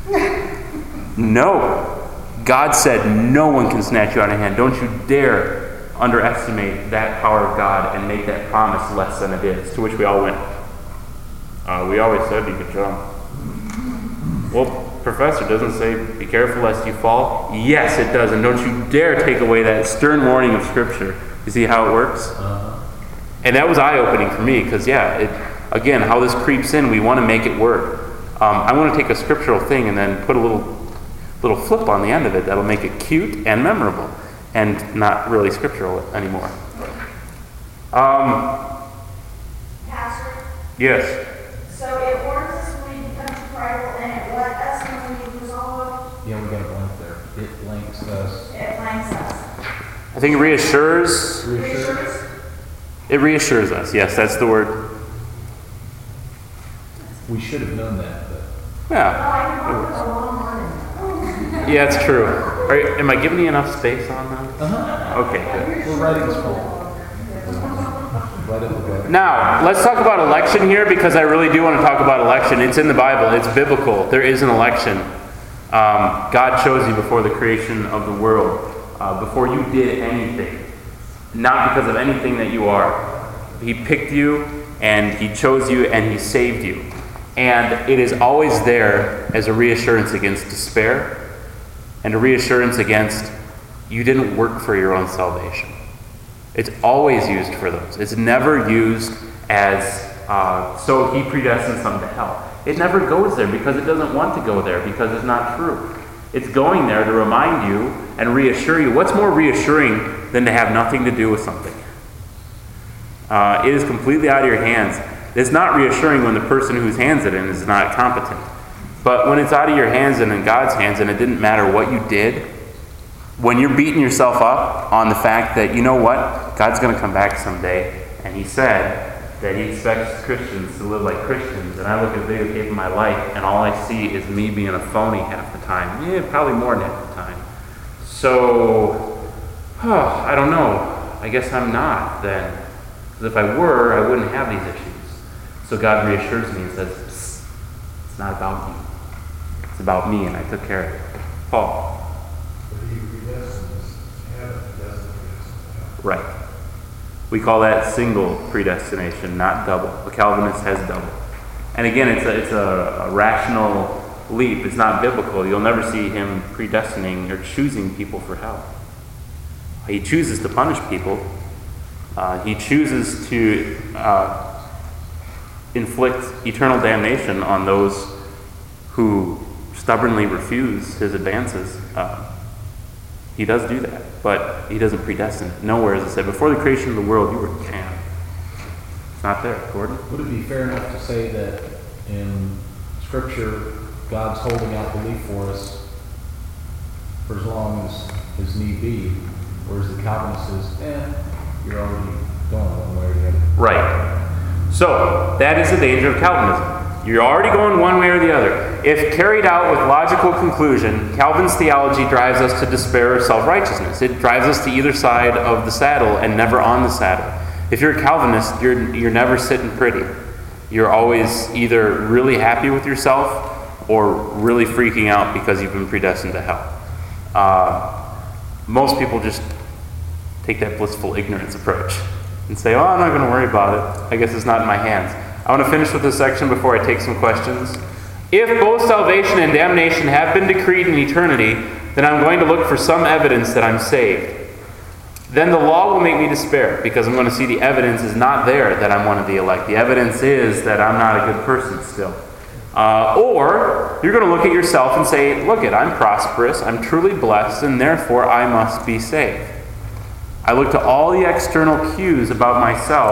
No. God said no one can snatch you out of my hand. Don't you dare underestimate that power of God and make that promise less than it is. To which we all went, uh, we always said you could jump. Well, Professor, doesn't say be careful lest you fall. Yes, it does. And don't you dare take away that stern warning of Scripture. You see how it works? Uh-huh. And that was eye-opening for me because, yeah, it, again, how this creeps in, we want to make it work. Um, I want to take a scriptural thing and then put a little little flip on the end of it that'll make it cute and memorable and not really scriptural anymore. Um, Pastor, yes. so it warns us when we become too prideful, and it what us when we lose all of Yeah, we got a blank there. It blanks us. it blanks us. I think it reassures. Reassures? It reassures us. Yes, that's the word. We should have known that, but Yeah. It works. Yeah, it's true. Are, am I giving you enough space on that? uh-huh. Okay, good. We're writing small. Right at the book. Now, let's talk about election here because I really do want to talk about election. It's in the Bible. It's biblical. There is an election. Um, God chose you before the creation of the world, uh, before you did anything. Not because of anything that you are. He picked you, and He chose you, and He saved you. And it is always there as a reassurance against despair and a reassurance against you didn't work for your own salvation. It's always used for those. It's never used as, uh, so He predestined some to hell. It never goes there because it doesn't want to go there because it's not true. It's going there to remind you and reassure you. What's more reassuring than to have nothing to do with something? Uh, it is completely out of your hands. It's not reassuring when the person whose hands it in is not competent. But when it's out of your hands and in God's hands and it didn't matter what you did, when you're beating yourself up on the fact that, you know what, God's going to come back someday, and He said that He expects Christians to live like Christians, and I look at videotape of my life, and all I see is me being a phony half the time. Yeah, probably more than half the time. So, oh, I don't know. I guess I'm not then. Because if I were, I wouldn't have these issues. So God reassures me and says, Psst, it's not about you. It's about me, and I took care of it. Paul. But He predestines heaven, doesn't predestine. Right. We call that single predestination, not double. The Calvinist has double. And again, it's a, it's a, a rational leap. It's not biblical. You'll never see Him predestining or choosing people for hell. He chooses to punish people. Uh, he chooses to uh, inflict eternal damnation on those who stubbornly refuse His advances. Uh, he does do that, but He doesn't predestine it. Nowhere is it said, before the creation of the world, you were damned. It's not there, Gordon. Would it be fair enough to say that in Scripture, God's holding out belief for us for as long as, as need be, whereas the Calvinist says, eh, you're already going one way or the other? Right. So, that is the danger of Calvinism. You're already going one way or the other. If carried out with logical conclusion, Calvin's theology drives us to despair of self-righteousness. It drives us to either side of the saddle and never on the saddle. If you're a Calvinist, you're you're never sitting pretty. You're always either really happy with yourself or really freaking out because you've been predestined to hell. Uh, most people just take that blissful ignorance approach and say, oh, I'm not going to worry about it. I guess it's not in my hands. I want to finish with this section before I take some questions. If both salvation and damnation have been decreed in eternity, then I'm going to look for some evidence that I'm saved. Then the law will make me despair, because I'm going to see the evidence is not there that I'm one of the elect. The evidence is that I'm not a good person still. Uh, or you're going to look at yourself and say, look it, I'm prosperous, I'm truly blessed, and therefore I must be saved. I look to all the external cues about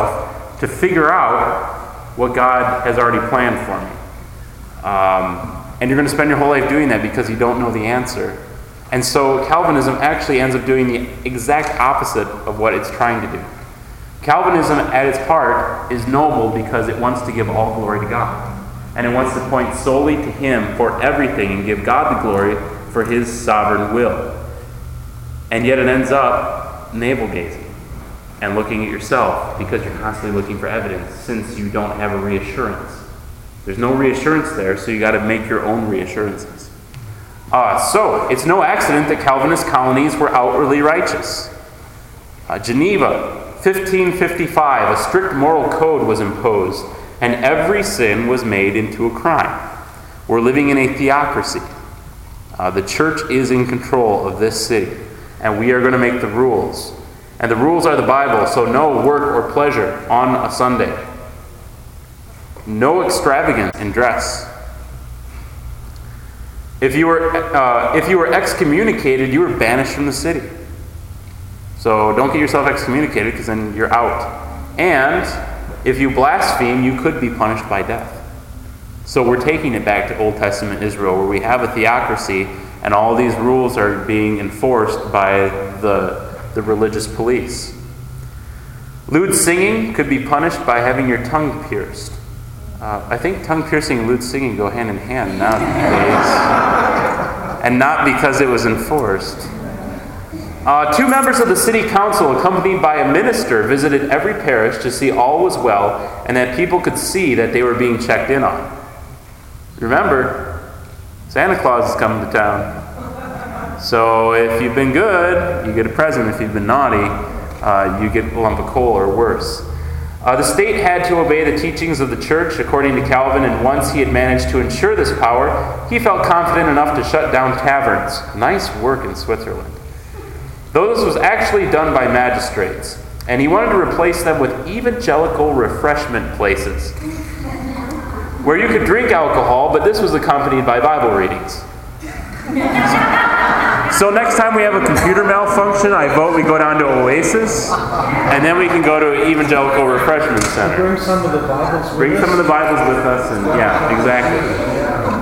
myself to figure out what God has already planned for me. Um, And you're going to spend your whole life doing that because you don't know the answer. And so Calvinism actually ends up doing the exact opposite of what it's trying to do. Calvinism at its heart is noble because it wants to give all glory to God. And it wants to point solely to Him for everything and give God the glory for His sovereign will. And yet it ends up navel-gazing and looking at yourself because you're constantly looking for evidence since you don't have a reassurance. There's no reassurance there, so you got to make your own reassurances. Uh, so, it's no accident that Calvinist colonies were outwardly righteous. Uh, Geneva, fifteen fifty-five, a strict moral code was imposed, and every sin was made into a crime. We're living in a theocracy. Uh, the church is in control of this city, and we are going to make the rules. And the rules are the Bible, so no work or pleasure on a Sunday. No extravagance in dress. If you were uh, if you were excommunicated, you were banished from the city. So don't get yourself excommunicated because then you're out. And if you blaspheme, you could be punished by death. So we're taking it back to Old Testament Israel where we have a theocracy and all these rules are being enforced by the, the religious police. Lewd singing could be punished by having your tongue pierced. Uh, I think tongue piercing and lewd singing go hand in hand nowadays. And not because it was enforced. Uh, two members of the city council, accompanied by a minister, visited every parish to see all was well and that people could see that they were being checked in on. Remember, Santa Claus is coming to town. So if you've been good, you get a present. If you've been naughty, uh, you get a lump of coal or worse. Uh, the state had to obey the teachings of the church, according to Calvin, and once he had managed to ensure this power, he felt confident enough to shut down taverns. Nice work in Switzerland. Though this was actually done by magistrates, and he wanted to replace them with evangelical refreshment places, where you could drink alcohol, but this was accompanied by Bible readings. So next time we have a computer malfunction, I vote we go down to Oasis, and then we can go to Evangelical Refreshment Center. Bring some of the Bibles with Bring us. some of the Bibles with us, and yeah, exactly.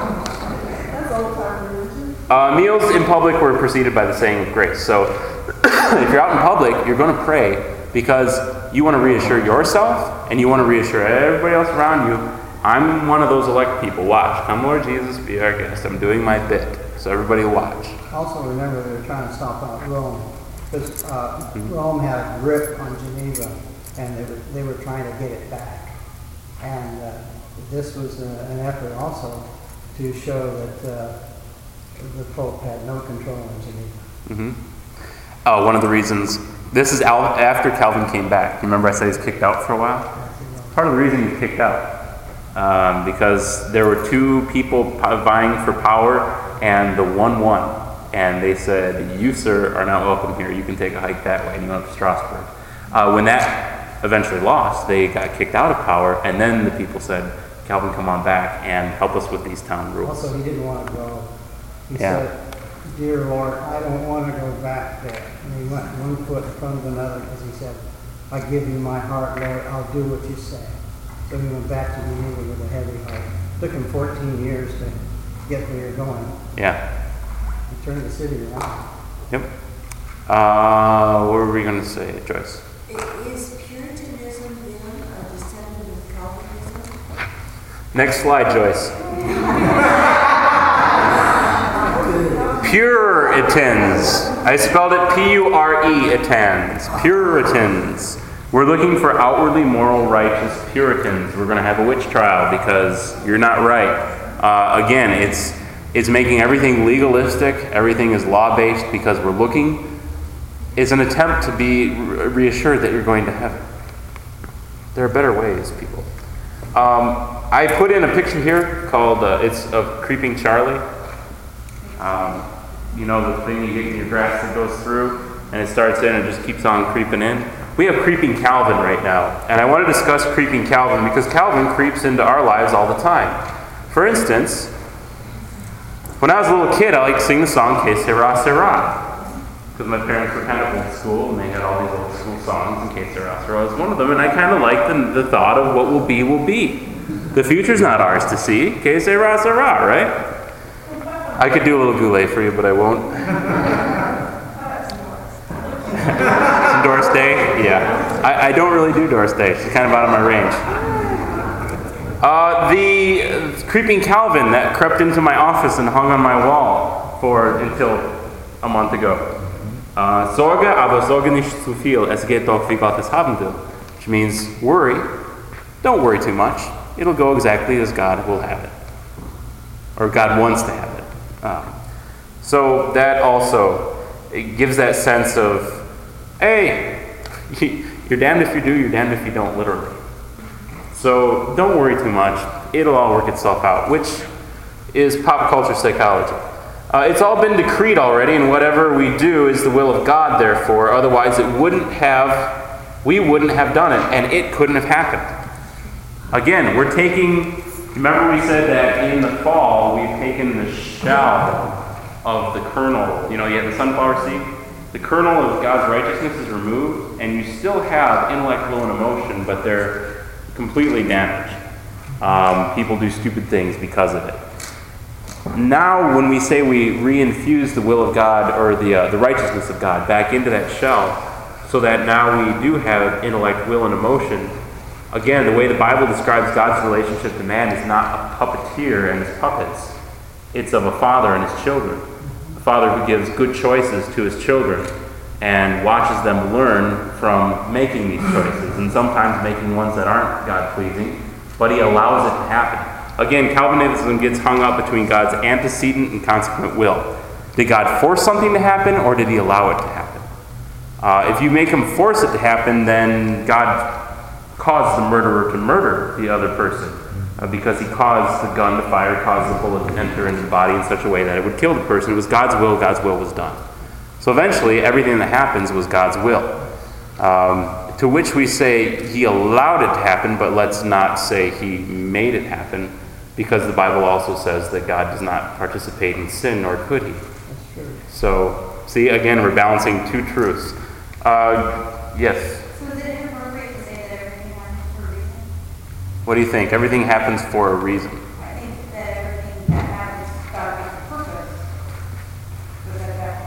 Uh, meals in public were preceded by the saying of grace. So if you're out in public, you're going to pray because you want to reassure yourself, and you want to reassure everybody else around you. I'm one of those elect people. Watch. Come, Lord Jesus, be our guest. I'm doing my bit. So everybody watch. Also remember they were trying to stop out Rome, because uh, Rome had a grip on Geneva, and they were, they were trying to get it back. And uh, this was a, an effort also to show that uh, the Pope had no control in Geneva. Mm-hmm. Uh, one of the reasons, this is Al- after Calvin came back. You remember I said he's kicked out for a while? Part of the reason he's kicked out, um, because there were two people vying for power, and the one won. And they said, you, sir, are not welcome here. You can take a hike that way and you go up to Strasbourg. Uh, when that eventually lost, they got kicked out of power, and then the people said, Calvin, come on back and help us with these town rules. Also, he didn't want to go. He Yeah. said, dear Lord, I don't want to go back there. And he went one foot in front of another because he said, I give you my heart, Lord, I'll do what you say. So he went back to Geneva with a heavy heart. It took him fourteen years to get where you're going. Yeah. He turned the city around. Yep. Uh, what were we going to say, Joyce? Is Puritanism then a descendant of Calvinism? Next slide, Joyce. Puritans. I spelled it P U R E, Itans. Puritans. We're looking for outwardly moral, righteous Puritans. We're going to have a witch trial because you're not right. Uh, again, it's it's making everything legalistic. Everything is law-based because we're looking. It's an attempt to be re- reassured that you're going to heaven. There are better ways, people. Um, I put in a picture here called, uh, it's of Creeping Charlie. Um, you know, the thing you get in your grass that goes through, and it starts in and just keeps on creeping in. We have Creeping Calvin right now, and I want to discuss Creeping Calvin because Calvin creeps into our lives all the time. For instance, when I was a little kid, I liked to sing the song Que Sera Sera, because my parents were kind of old school, and they had all these old school songs, and Que Sera Sera was one of them, and I kind of liked the, the thought of what will be, will be. The future's not ours to see. Que Sera Sera, right? I could do a little goulet for you, but I won't. Doris Day? Yeah. I, I don't really do Doris Day. She's kind of out of my range. Uh, the Creeping Calvin that crept into my office and hung on my wall for until a month ago. Uh, Sorge, aber sorge nicht zu viel. Es geht doch, wie Gott es haben will. Which means, worry. Don't worry too much. It'll go exactly as God will have it. Or God wants to have it. Um, so that also it gives that sense of, hey, you're damned if you do, you're damned if you don't, literally. So don't worry too much. It'll all work itself out, which is pop culture psychology. Uh, it's all been decreed already, and whatever we do is the will of God, therefore. Otherwise, it wouldn't have, we wouldn't have done it, and it couldn't have happened. Again, we're taking, remember we said that in the fall, we've taken the shell of the kernel. You know, you have the sunflower seed. The kernel of God's righteousness is removed, and you still have intellectual and emotion, but they're completely damaged. Um, people do stupid things because of it. Now, when we say we reinfuse the will of God or the uh, the righteousness of God back into that shell, so that now we do have intellect, will, and emotion. Again, the way the Bible describes God's relationship to man is not a puppeteer and his puppets. It's of a father and his children. A father who gives good choices to his children and watches them learn from making these choices, and sometimes making ones that aren't God-pleasing, but he allows it to happen. Again, Calvinism gets hung up between God's antecedent and consequent will. Did God force something to happen, or did he allow it to happen? Uh, if you make him force it to happen, then God caused the murderer to murder the other person, uh, because he caused the gun to fire, caused the bullet to enter into the body in such a way that it would kill the person. It was God's will, God's will was done. So eventually, everything that happens was God's will. Um, to which we say he allowed it to happen, but let's not say he made it happen, because the Bible also says that God does not participate in sin, nor could he. That's true. So, see, again, we're balancing two truths. Uh, yes? So is it inappropriate to say that everything happens for a reason? What do you think? Everything happens for a reason. I think that everything that happens God has a purpose. So that that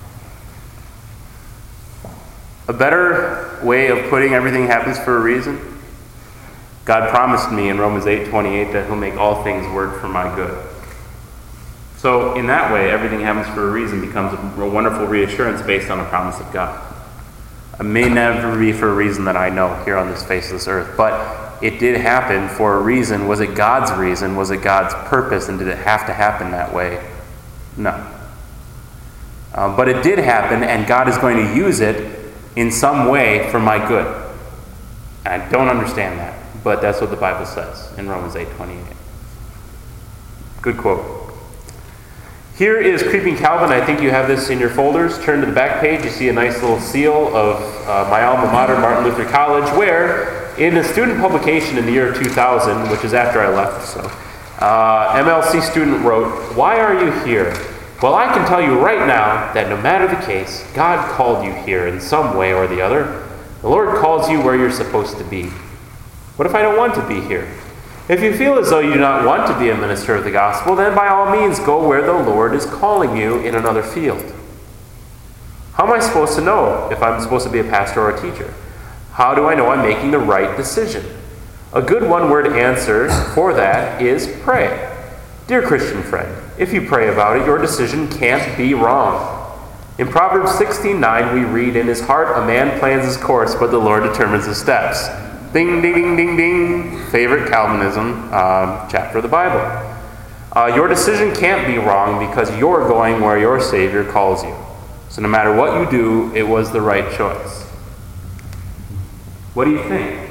A better way of putting everything happens for a reason? God promised me in Romans eight twenty-eight that he'll make all things work for my good. So in that way, everything happens for a reason becomes a, a wonderful reassurance based on a promise of God. It may never be for a reason that I know here on this face of this earth, but it did happen for a reason. Was it God's reason? Was it God's purpose? And did it have to happen that way? No. Um, but it did happen, and God is going to use it in some way for my good. And I don't understand that, but that's what the Bible says in Romans eight twenty-eight. Good quote. Here is Creeping Calvin. I think you have this in your folders. Turn to the back page. You see a nice little seal of uh, my alma mater, Martin Luther College, where in a student publication in the year two thousand, which is after I left, so uh, M L C student wrote, "Why are you here? Well, I can tell you right now that no matter the case, God called you here in some way or the other. The Lord calls you where you're supposed to be. What if I don't want to be here? If you feel as though you do not want to be a minister of the gospel, then by all means go where the Lord is calling you in another field. How am I supposed to know if I'm supposed to be a pastor or a teacher? How do I know I'm making the right decision? A good one-word answer for that is pray. Dear Christian friend, if you pray about it, your decision can't be wrong. In Proverbs sixteen nine, we read, "In his heart a man plans his course, but the Lord determines his steps." Ding, ding, ding, ding, ding. Favorite Calvinism um, chapter of the Bible. Uh, your decision can't be wrong because you're going where your Savior calls you. So no matter what you do, it was the right choice. What do you think?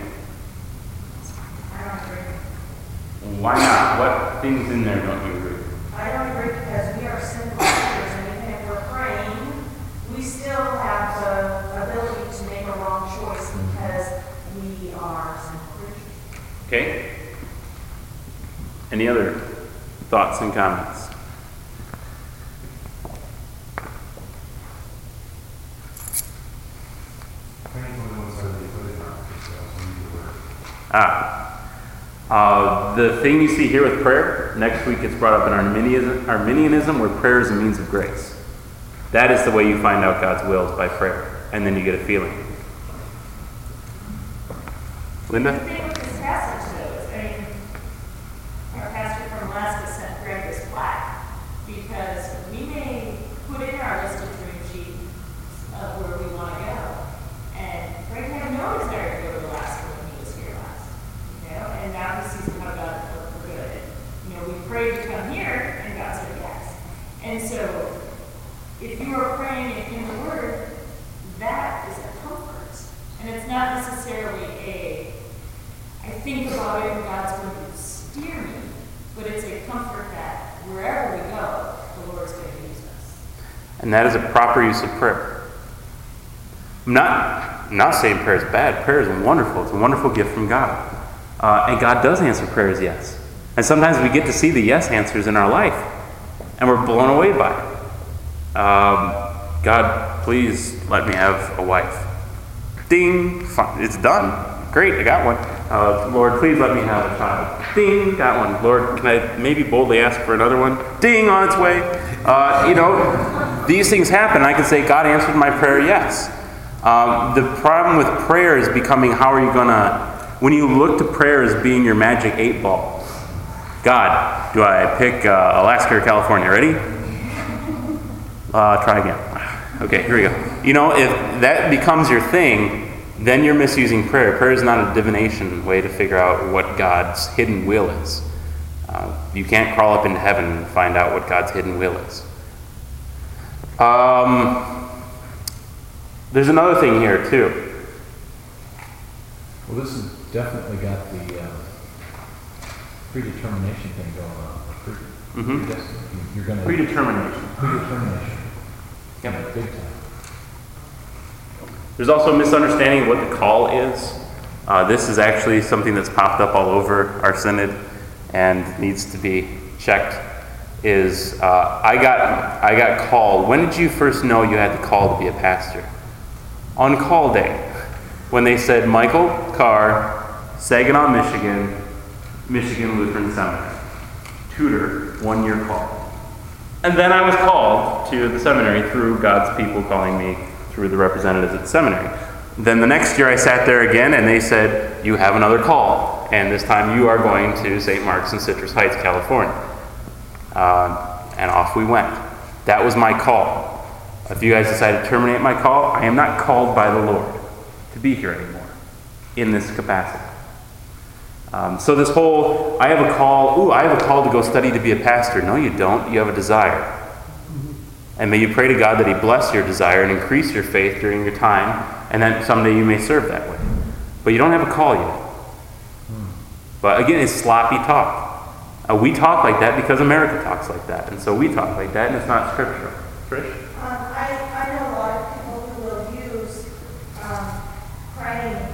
I don't agree. Why not? What things in there don't you agree? I don't agree because we are sinful creatures, and even if we're praying, we still have the ability to make a wrong choice because we are sinful creatures. Okay. Any other thoughts and comments? Ah. Uh, the thing you see here with prayer, prayer. Next week it's brought up in Arminianism, Arminianism, where prayer is a means of grace. That is the way you find out God's will, is by prayer. And then you get a feeling. Linda? The thing with this passage, though, is, I mean, our pastor from Alaska sent Greg this plaque because we may put in our list of dream sheet of where we want to go. And Greg had no desire to go to Alaska when he was here last. You know, and now he sees how God worked for good. You know, we prayed to come here, and God said yes. And so, if you are praying in the Word, that is a comfort. And it's not necessarily a, I think about it and God's going to steer me, but it's a comfort that wherever we go, the Lord's going to use us. And that is a proper use of prayer. I'm not, I'm not saying prayer is bad. Prayer is wonderful. It's a wonderful gift from God. Uh, and God does answer prayers yes. And sometimes we get to see the yes answers in our life, and we're blown away by it. Um, God, please let me have a wife. Ding, fine, it's done. Great, I got one. Uh, Lord, please let me have a child. Ding, got one. Lord, can I maybe boldly ask for another one? Ding, on its way. Uh, you know, these things happen. I can say, God answered my prayer, yes. Um, the problem with prayer is becoming, how are you going to, when you look to prayer as being your magic eight ball. God, do I pick uh, Alaska or California? Ready? Uh, try again. Okay, here we go. You know, if that becomes your thing, then you're misusing prayer. Prayer is not a divination way to figure out what God's hidden will is. Uh, you can't crawl up into heaven and find out what God's hidden will is. Um, there's another thing here, too. Well, this has definitely got the uh, predetermination thing going on. Pre- Mm-hmm. You're going to Predetermination. predetermination. Yep. Big time. There's also a misunderstanding of what the call is. Uh, this is actually something that's popped up all over our synod and needs to be checked. Is uh, I got I got called. When did you first know you had the call to be a pastor? On call day, when they said Michael Carr, Saginaw, Michigan, Michigan Lutheran Seminary, tutor, one year call. And then I was called to the seminary through God's people calling me through the representatives at the seminary. Then the next year I sat there again and they said, you have another call. And this time you are going to Saint Mark's in Citrus Heights, California. Uh, and off we went. That was my call. If you guys decide to terminate my call, I am not called by the Lord to be here anymore in this capacity. Um, so this whole, I have a call, ooh, I have a call to go study to be a pastor. No, you don't. You have a desire. And may you pray to God that He bless your desire and increase your faith during your time, and then someday you may serve that way. But you don't have a call yet. But again, it's sloppy talk. Uh, we talk like that because America talks like that. And so we talk like that, and it's not scriptural. Trish? Um, I, I know a lot of people who will use um, praying.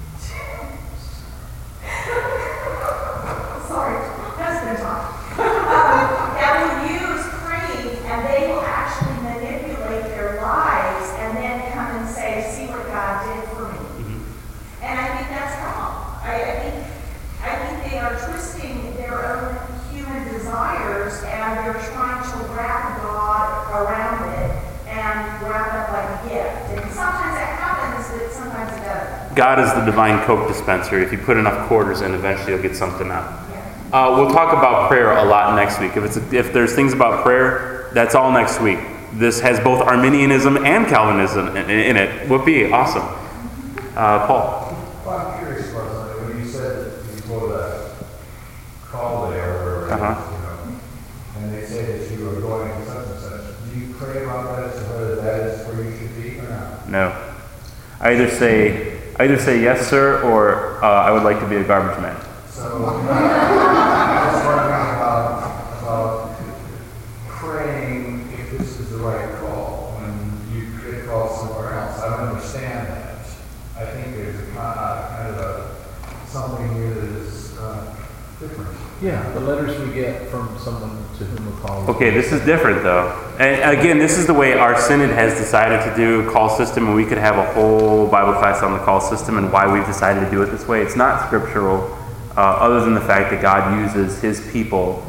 Sorry, husband talk. Um, that will use praying, and they will actually manipulate their lives, and then come and say, "See what God did for me." Mm-hmm. And I think that's wrong. I, I think I think they are twisting their own human desires, and they're trying to wrap God around it and wrap it like a gift. And sometimes that happens, but sometimes it doesn't. God is the divine Coke dispenser. If you put enough quarters in, eventually you'll get something out. Uh, we'll talk about prayer a lot next week. If, it's a, if there's things about prayer, that's all next week. This has both Arminianism and Calvinism in, in it. Would be awesome. Uh, Paul? Well, I'm curious about something. When you said you go to that call there, or, Uh-huh. you know, and they say that you are going to such and such, do you pray about that as to whether that is where you should be or not? No. I either say, I either say yes, sir, or uh, I would like to be a garbage man. So, I was wondering about, about praying if this is the right call when you could call somewhere else. I don't understand that. I think there's a kind of, kind of a, something here that is uh, different. Yeah, the letters we get from someone to whom we're calling. Okay, this is different though. And again, this is the way our synod has decided to do a call system, and we could have a whole Bible class on the call system and why we've decided to do it this way. It's not scriptural, uh, other than the fact that God uses His people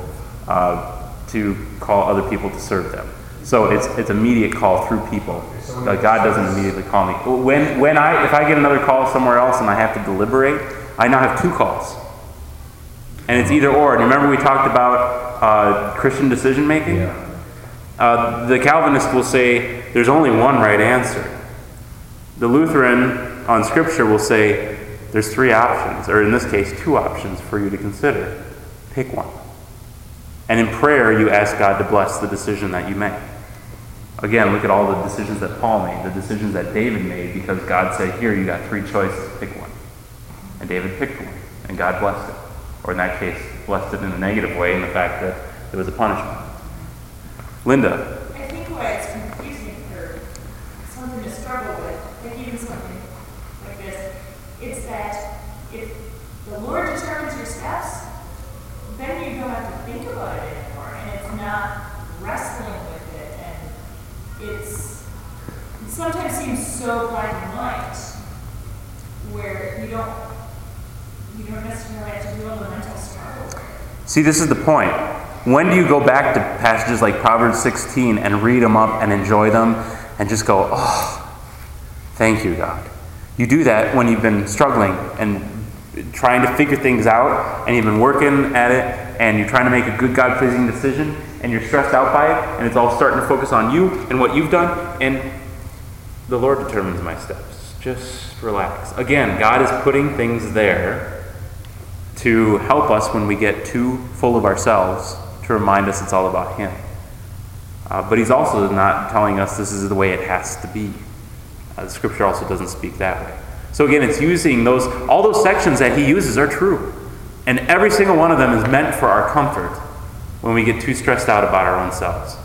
uh, to call other people to serve them. So it's it's immediate call through people. Uh, God doesn't immediately call me. When when I if I get another call somewhere else and I have to deliberate, I now have two calls. And it's either or. And remember we talked about uh, Christian decision making? Yeah. Uh, the Calvinist will say there's only one right answer. The Lutheran on Scripture will say there's three options, or in this case, two options for you to consider. Pick one. And in prayer, you ask God to bless the decision that you make. Again, look at all the decisions that Paul made, the decisions that David made, because God said, here, you got three choices, pick one. And David picked one, and God blessed it. Or in that case, blessed it in a negative way in the fact that it was a punishment. Linda. I think why it's confusing or something to struggle with, like even something like this, it's that if the Lord determines your steps, then you don't have to think about it anymore, and it's not wrestling with it, and it's it sometimes seems so black and white, where you don't you don't necessarily have to do all the mental struggle with it. See, this is the point. When do you go back to passages like Proverbs sixteen and read them up and enjoy them and just go, oh, thank you, God. You do that when you've been struggling and trying to figure things out, and you've been working at it, and you're trying to make a good God-pleasing decision, and you're stressed out by it, and it's all starting to focus on you and what you've done, and the Lord determines my steps. Just relax. Again, God is putting things there to help us when we get too full of ourselves, to remind us it's all about Him. Uh, but He's also not telling us this is the way it has to be. Uh, the Scripture also doesn't speak that way. So again, it's using those, all those sections that He uses are true. And every single one of them is meant for our comfort when we get too stressed out about our own selves.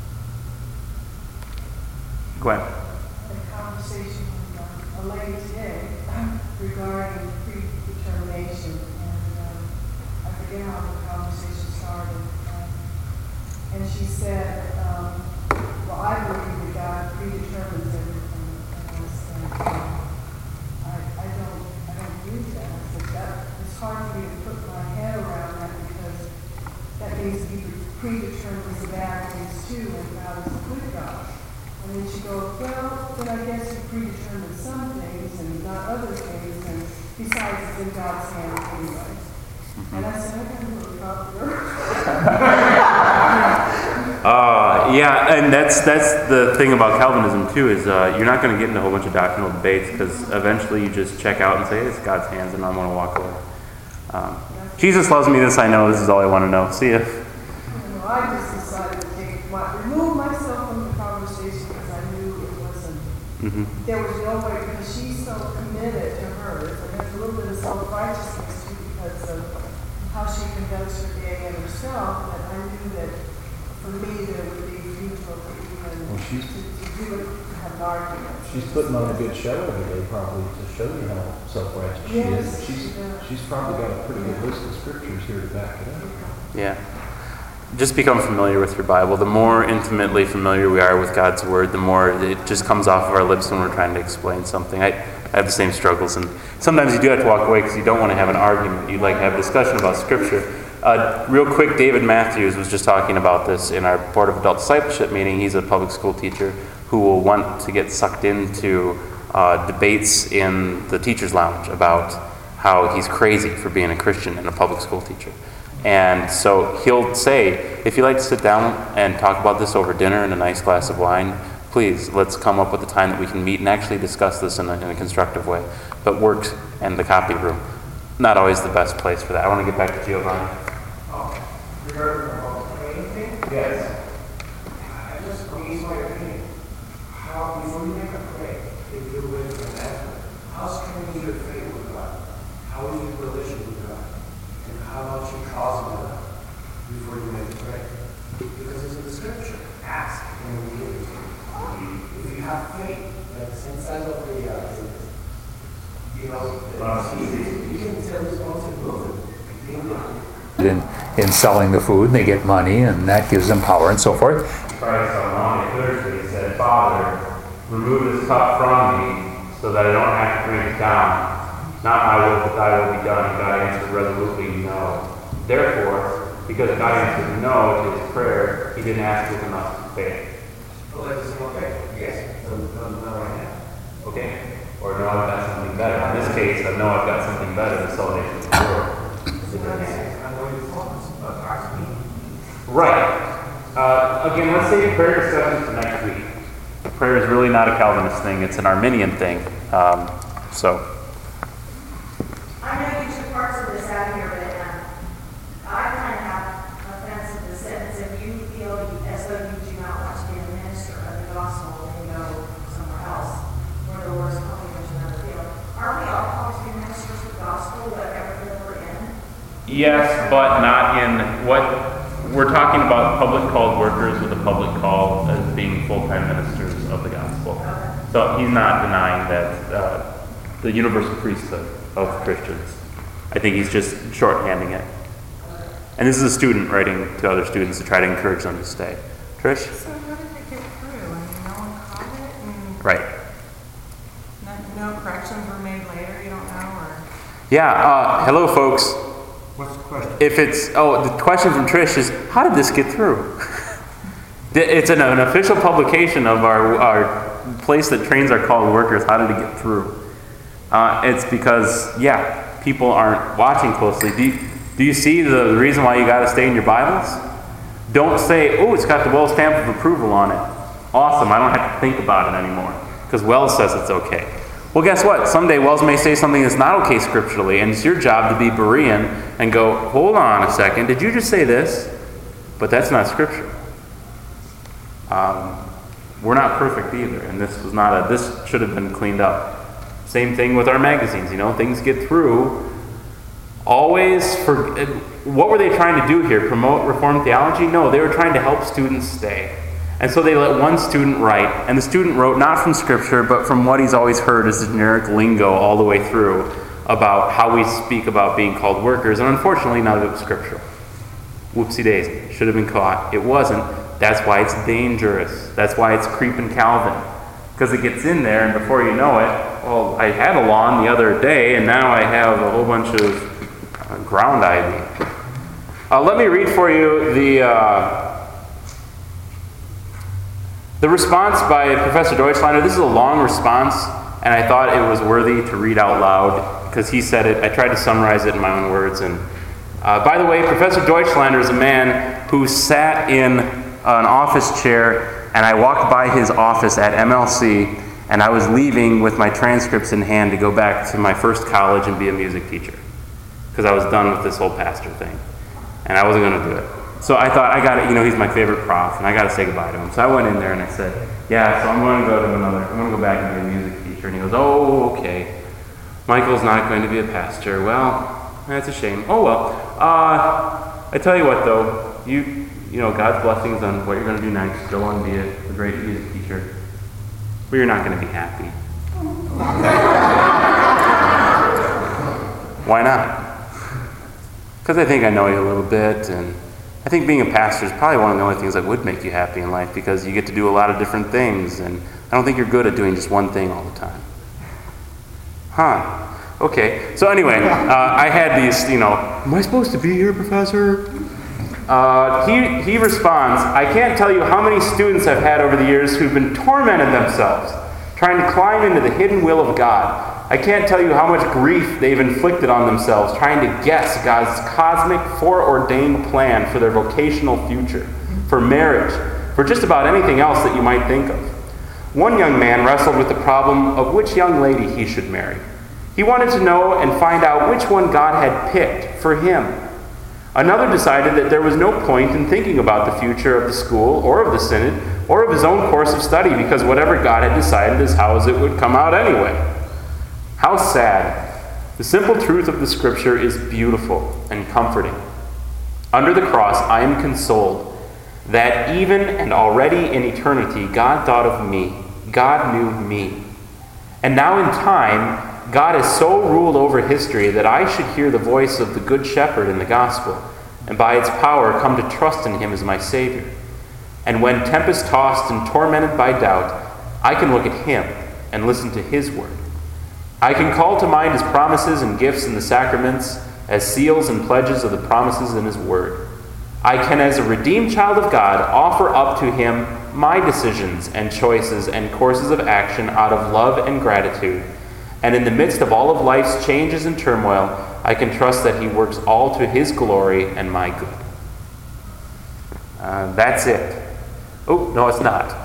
Gwen. A conversation with a lady today regarding predetermination, and um, I forget how the conversation started. Um, and she said, um, well, I believe that God predetermines everything. And I said, um, I, I don't I don't believe that. I said, that it's hard for me to put my head around that, because that means He predetermines the bad things too, and God is a good God. And then she goes, well, then I guess He predetermined some things and not other things, and besides it's in God's hands anyway. And I said, I got a little popular. Uh, yeah, and that's that's the thing about Calvinism too, is uh, you're not going to get into a whole bunch of doctrinal debates, because eventually you just check out and say, it's God's hands, and I'm going to walk away. Um, Jesus loves me, this I know, this is all I want to know. See ya. Well, I just decided to take my, remove myself from the conversation, because I knew it wasn't, Mm-hmm. there was no way, because she's so committed to hers, and there's a little bit of self-righteousness too, because of how she conducts her day and herself, that I knew that for me there would be futile to even Well, she's- to, to do it, to have an argument. She's putting on a good show every day, probably, to show you how self-righteous she Yes, is. She's, she does. she's probably got a pretty good list of scriptures here to back it up. Yeah. Just become familiar with your Bible. The more intimately familiar we are with God's Word, the more it just comes off of our lips when we're trying to explain something. I, I have the same struggles, and sometimes you do have to walk away because you don't want to have an argument. You'd like to have a discussion about Scripture. Uh, real quick, David Matthews was just talking about this in our Board of Adult Discipleship meeting. He's a public school teacher who will want to get sucked into uh, debates in the teacher's lounge about how he's crazy for being a Christian and a public school teacher. And so he'll say, if you'd like to sit down and talk about this over dinner and a nice glass of wine, please, let's come up with a time that we can meet and actually discuss this in a, in a constructive way. But work and the copy room, not always the best place for that. I want to get back to Giovanni. Oh, regarding the praying thing? Yes. I just raise my opinion. How, before you make a pray, if you're with an effort, how strong is your faith with God? How is your relation with God? And how much you trust in God before you make a pray? Because it's in the scripture. Ask and you will give it to you. If you have faith that's inside of the, uh, you know, the, you can tell it's going to move. In, in selling the food, and they get money, and that gives them power and so forth. Christ on Maundy Thursday said, Father, remove this cup from me so that I don't have to drink it down. Not my will, but thy will be done. And God answered resolutely, no. Therefore, because God answered no to his prayer, he didn't ask with enough faith. Well, that's okay. Yes, so, no, no, right now. Okay? Or no, I've got something better. In this case, I know I've got something better, the salvation of the world. I know your thoughts about God's meaning. Right. Uh, again, let's save prayer discussions for next week. Prayer is really not a Calvinist thing, it's an Arminian thing. Um, so. I'm going to get two parts of this out of here, but um, I kind of have offense in the sentence if you feel as though you do not want to be a minister of the gospel and go somewhere else where the Lord is calling you to another field. Aren't we all called to be ministers of the gospel, whatever field we're in? Yes, but not in what we're talking about public called workers with a public call as being full-time ministers of the gospel. So he's not denying that uh, the universal priesthood of Christians. I think he's just shorthanding it. And this is a student writing to other students to try to encourage them to stay. Trish? So how did it get through? I mean, no one caught it and Right. no, no corrections were made later, you don't know, or? Yeah, uh, hello folks. What's the question? If it's, oh, the question from Trish is, how did this get through? It's an, an official publication of our, our place that trains our called workers. How did it get through? Uh, it's because, yeah, people aren't watching closely. Do you, do you see the reason why you got to stay in your Bibles? Don't say, oh, it's got the Wells stamp of approval on it. Awesome, I don't have to think about it anymore. Because Wells says it's okay. Well, guess what? Someday Wells may say something that's not okay scripturally, and it's your job to be Berean and go, hold on a second, did you just say this? But that's not scripture. Um, we're not perfect either, and this was not a, this should have been cleaned up. Same thing with our magazines, you know, things get through. Always, for what were they trying to do here? Promote Reformed theology? No, they were trying to help students stay. And so they let one student write, and the student wrote not from Scripture, but from what he's always heard as generic lingo all the way through about how we speak about being called workers, and unfortunately none of it was scriptural. Whoopsie daisy. Should have been caught. It wasn't. That's why it's dangerous. That's why it's creeping Calvin. Because it gets in there, and before you know it, well, I had a lawn the other day, and now I have a whole bunch of uh, ground ivy. Uh, let me read for you the... Uh, The response by Professor Deutschlander. This is a long response, and I thought it was worthy to read out loud because he said it. I tried to summarize it in my own words. And uh, by the way, Professor Deutschlander is a man who sat in an office chair, and I walked by his office at M L C, and I was leaving with my transcripts in hand to go back to my first college and be a music teacher because I was done with this whole pastor thing, and I wasn't going to do it. So I thought, I got to, you know, he's my favorite prof, and I got to say goodbye to him. So I went in there and I said, yeah, so I'm going to go to another, I'm going to go back and be a music teacher. And he goes, oh, okay. Michael's not going to be a pastor. Well, that's a shame. Oh, well. Uh, I tell you what, though, you, you know, God's blessings on what you're going to do next. Go on and be a, a great music teacher. But you're not going to be happy. Why not? Because I think I know you a little bit, and I think being a pastor is probably one of the only things that would make you happy in life because you get to do a lot of different things, and I don't think you're good at doing just one thing all the time. Huh. Okay. So anyway, uh, I had these, you know, am I supposed to be here, Professor? Uh, he, he responds, I can't tell you how many students I've had over the years who've been tormented themselves, trying to climb into the hidden will of God. I can't tell you how much grief they've inflicted on themselves trying to guess God's cosmic, foreordained plan for their vocational future, for marriage, for just about anything else that you might think of. One young man wrestled with the problem of which young lady he should marry. He wanted to know and find out which one God had picked for him. Another decided that there was no point in thinking about the future of the school or of the synod or of his own course of study because whatever God had decided is how it would come out anyway. How sad. The simple truth of the Scripture is beautiful and comforting. Under the cross, I am consoled that even and already in eternity, God thought of me. God knew me. And now in time, God has so ruled over history that I should hear the voice of the Good Shepherd in the gospel, and by its power come to trust in him as my Savior. And when tempest-tossed and tormented by doubt, I can look at him and listen to his word. I can call to mind his promises and gifts in the sacraments as seals and pledges of the promises in his word. I can, as a redeemed child of God, offer up to him my decisions and choices and courses of action out of love and gratitude. And in the midst of all of life's changes and turmoil, I can trust that he works all to his glory and my good. Uh, that's it. Oh, no, it's not.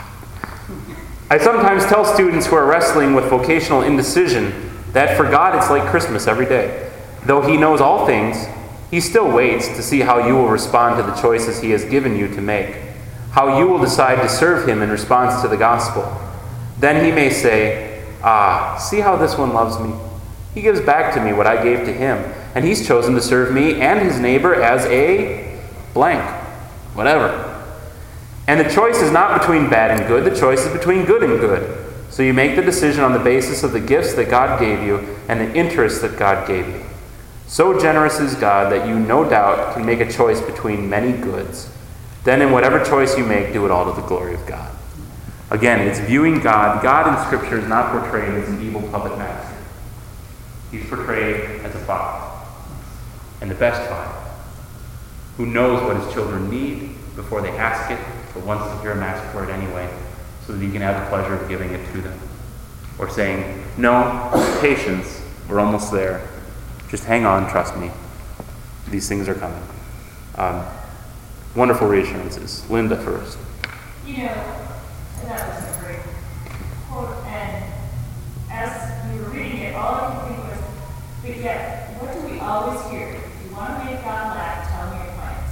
I sometimes tell students who are wrestling with vocational indecision that for God it's like Christmas every day. Though he knows all things, he still waits to see how you will respond to the choices he has given you to make, how you will decide to serve him in response to the gospel. Then he may say, "Ah, see how this one loves me. He gives back to me what I gave to him, and he's chosen to serve me and his neighbor as a blank, whatever." And the choice is not between bad and good, the choice is between good and good. So you make the decision on the basis of the gifts that God gave you and the interests that God gave you. So generous is God that you no doubt can make a choice between many goods. Then in whatever choice you make, do it all to the glory of God. Again, it's viewing God. God in Scripture is not portrayed as an evil puppet master. He's portrayed as a father, and the best father, who knows what his children need before they ask it, but wants to hear them ask for it anyway, so that he can have the pleasure of giving it to them. Or saying, "No, patience, we're almost there. Just hang on, trust me. These things are coming." Um, wonderful reassurances. Linda first. You know, that was a great quote, and as you were reading it, all I could think was, but yet, what do we always hear? You want to make God laugh, tell me your plans.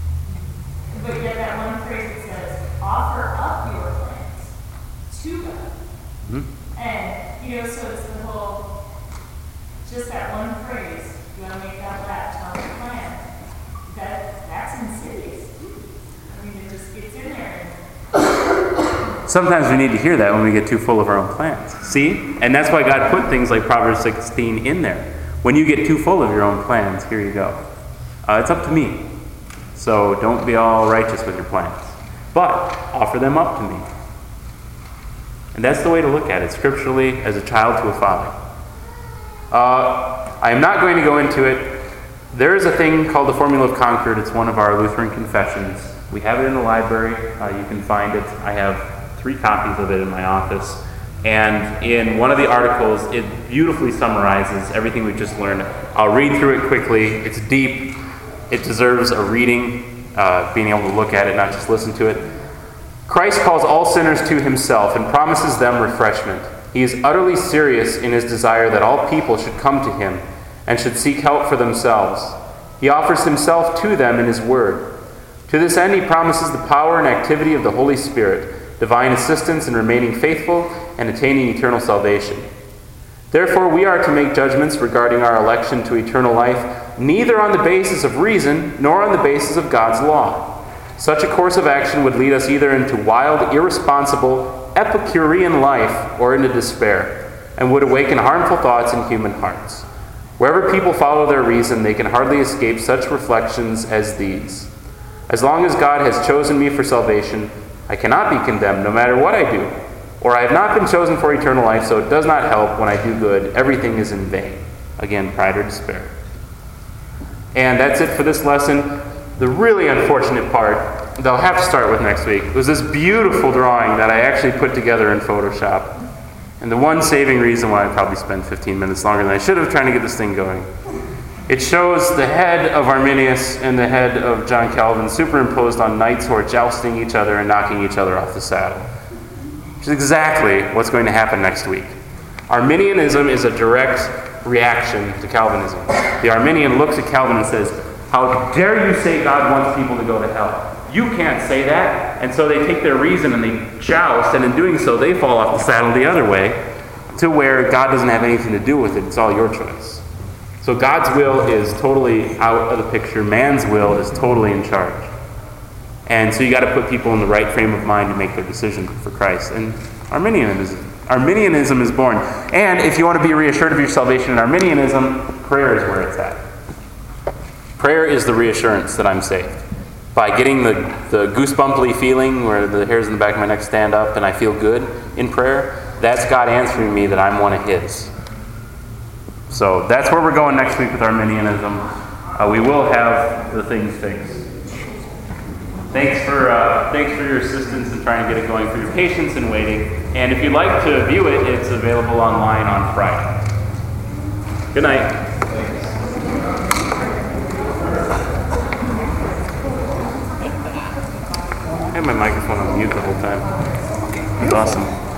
But yet that one phrase that says, offer up your plans to God. Mm-hmm. And, you know, so it's the whole, just that one phrase, you want to make God laugh, tell me your plans. That, that's insidious. I mean, it just gets in there. Sometimes we need to hear that when we get too full of our own plans. See? And that's why God put things like Proverbs sixteen in there. When you get too full of your own plans, here you go. Uh, it's up to me. So don't be all righteous with your plans. But offer them up to me. And that's the way to look at it, scripturally, as a child to a father. Uh, I am not going to go into it. There is a thing called the Formula of Concord. It's one of our Lutheran confessions. We have it in the library. Uh, you can find it. I have three copies of it in my office. And in one of the articles, it beautifully summarizes everything we've just learned. I'll read through it quickly. It's deep. It deserves a reading, uh, being able to look at it, not just listen to it. Christ calls all sinners to himself and promises them refreshment. He is utterly serious in his desire that all people should come to him and should seek help for themselves. He offers himself to them in his word. To this end, he promises the power and activity of the Holy Spirit, divine assistance in remaining faithful and attaining eternal salvation. Therefore, we are to make judgments regarding our election to eternal life, neither on the basis of reason nor on the basis of God's law. Such a course of action would lead us either into wild, irresponsible, Epicurean life or into despair, and would awaken harmful thoughts in human hearts. Wherever people follow their reason, they can hardly escape such reflections as these. As long as God has chosen me for salvation, I cannot be condemned no matter what I do. Or I have not been chosen for eternal life, so it does not help when I do good. Everything is in vain. Again, pride or despair. And that's it for this lesson. The really unfortunate part, that I'll have to start with next week, was this beautiful drawing that I actually put together in Photoshop. And the one saving reason why I probably spent fifteen minutes longer than I should have trying to get this thing going. It shows the head of Arminius and the head of John Calvin superimposed on knights who are jousting each other and knocking each other off the saddle. Which is exactly what's going to happen next week. Arminianism is a direct reaction to Calvinism. The Arminian looks at Calvin and says, "How dare you say God wants people to go to hell? You can't say that." And so they take their reason and they joust, and in doing so they fall off the saddle the other way to where God doesn't have anything to do with it. It's all your choice. So God's will is totally out of the picture. Man's will is totally in charge. And so you got to put people in the right frame of mind to make their decision for Christ. And Arminianism, Arminianism is born. And if you want to be reassured of your salvation in Arminianism, prayer is where it's at. Prayer is the reassurance that I'm saved. By getting the, the goosebumply feeling where the hairs in the back of my neck stand up and I feel good in prayer, that's God answering me that I'm one of his. So that's where we're going next week with Arminianism. Uh, we will have the things fixed. Thanks for uh, thanks for your assistance in trying to get it going, for your patience in waiting. And if you'd like to view it, it's available online on Friday. Good night. I had my microphone on mute the whole time. It's awesome.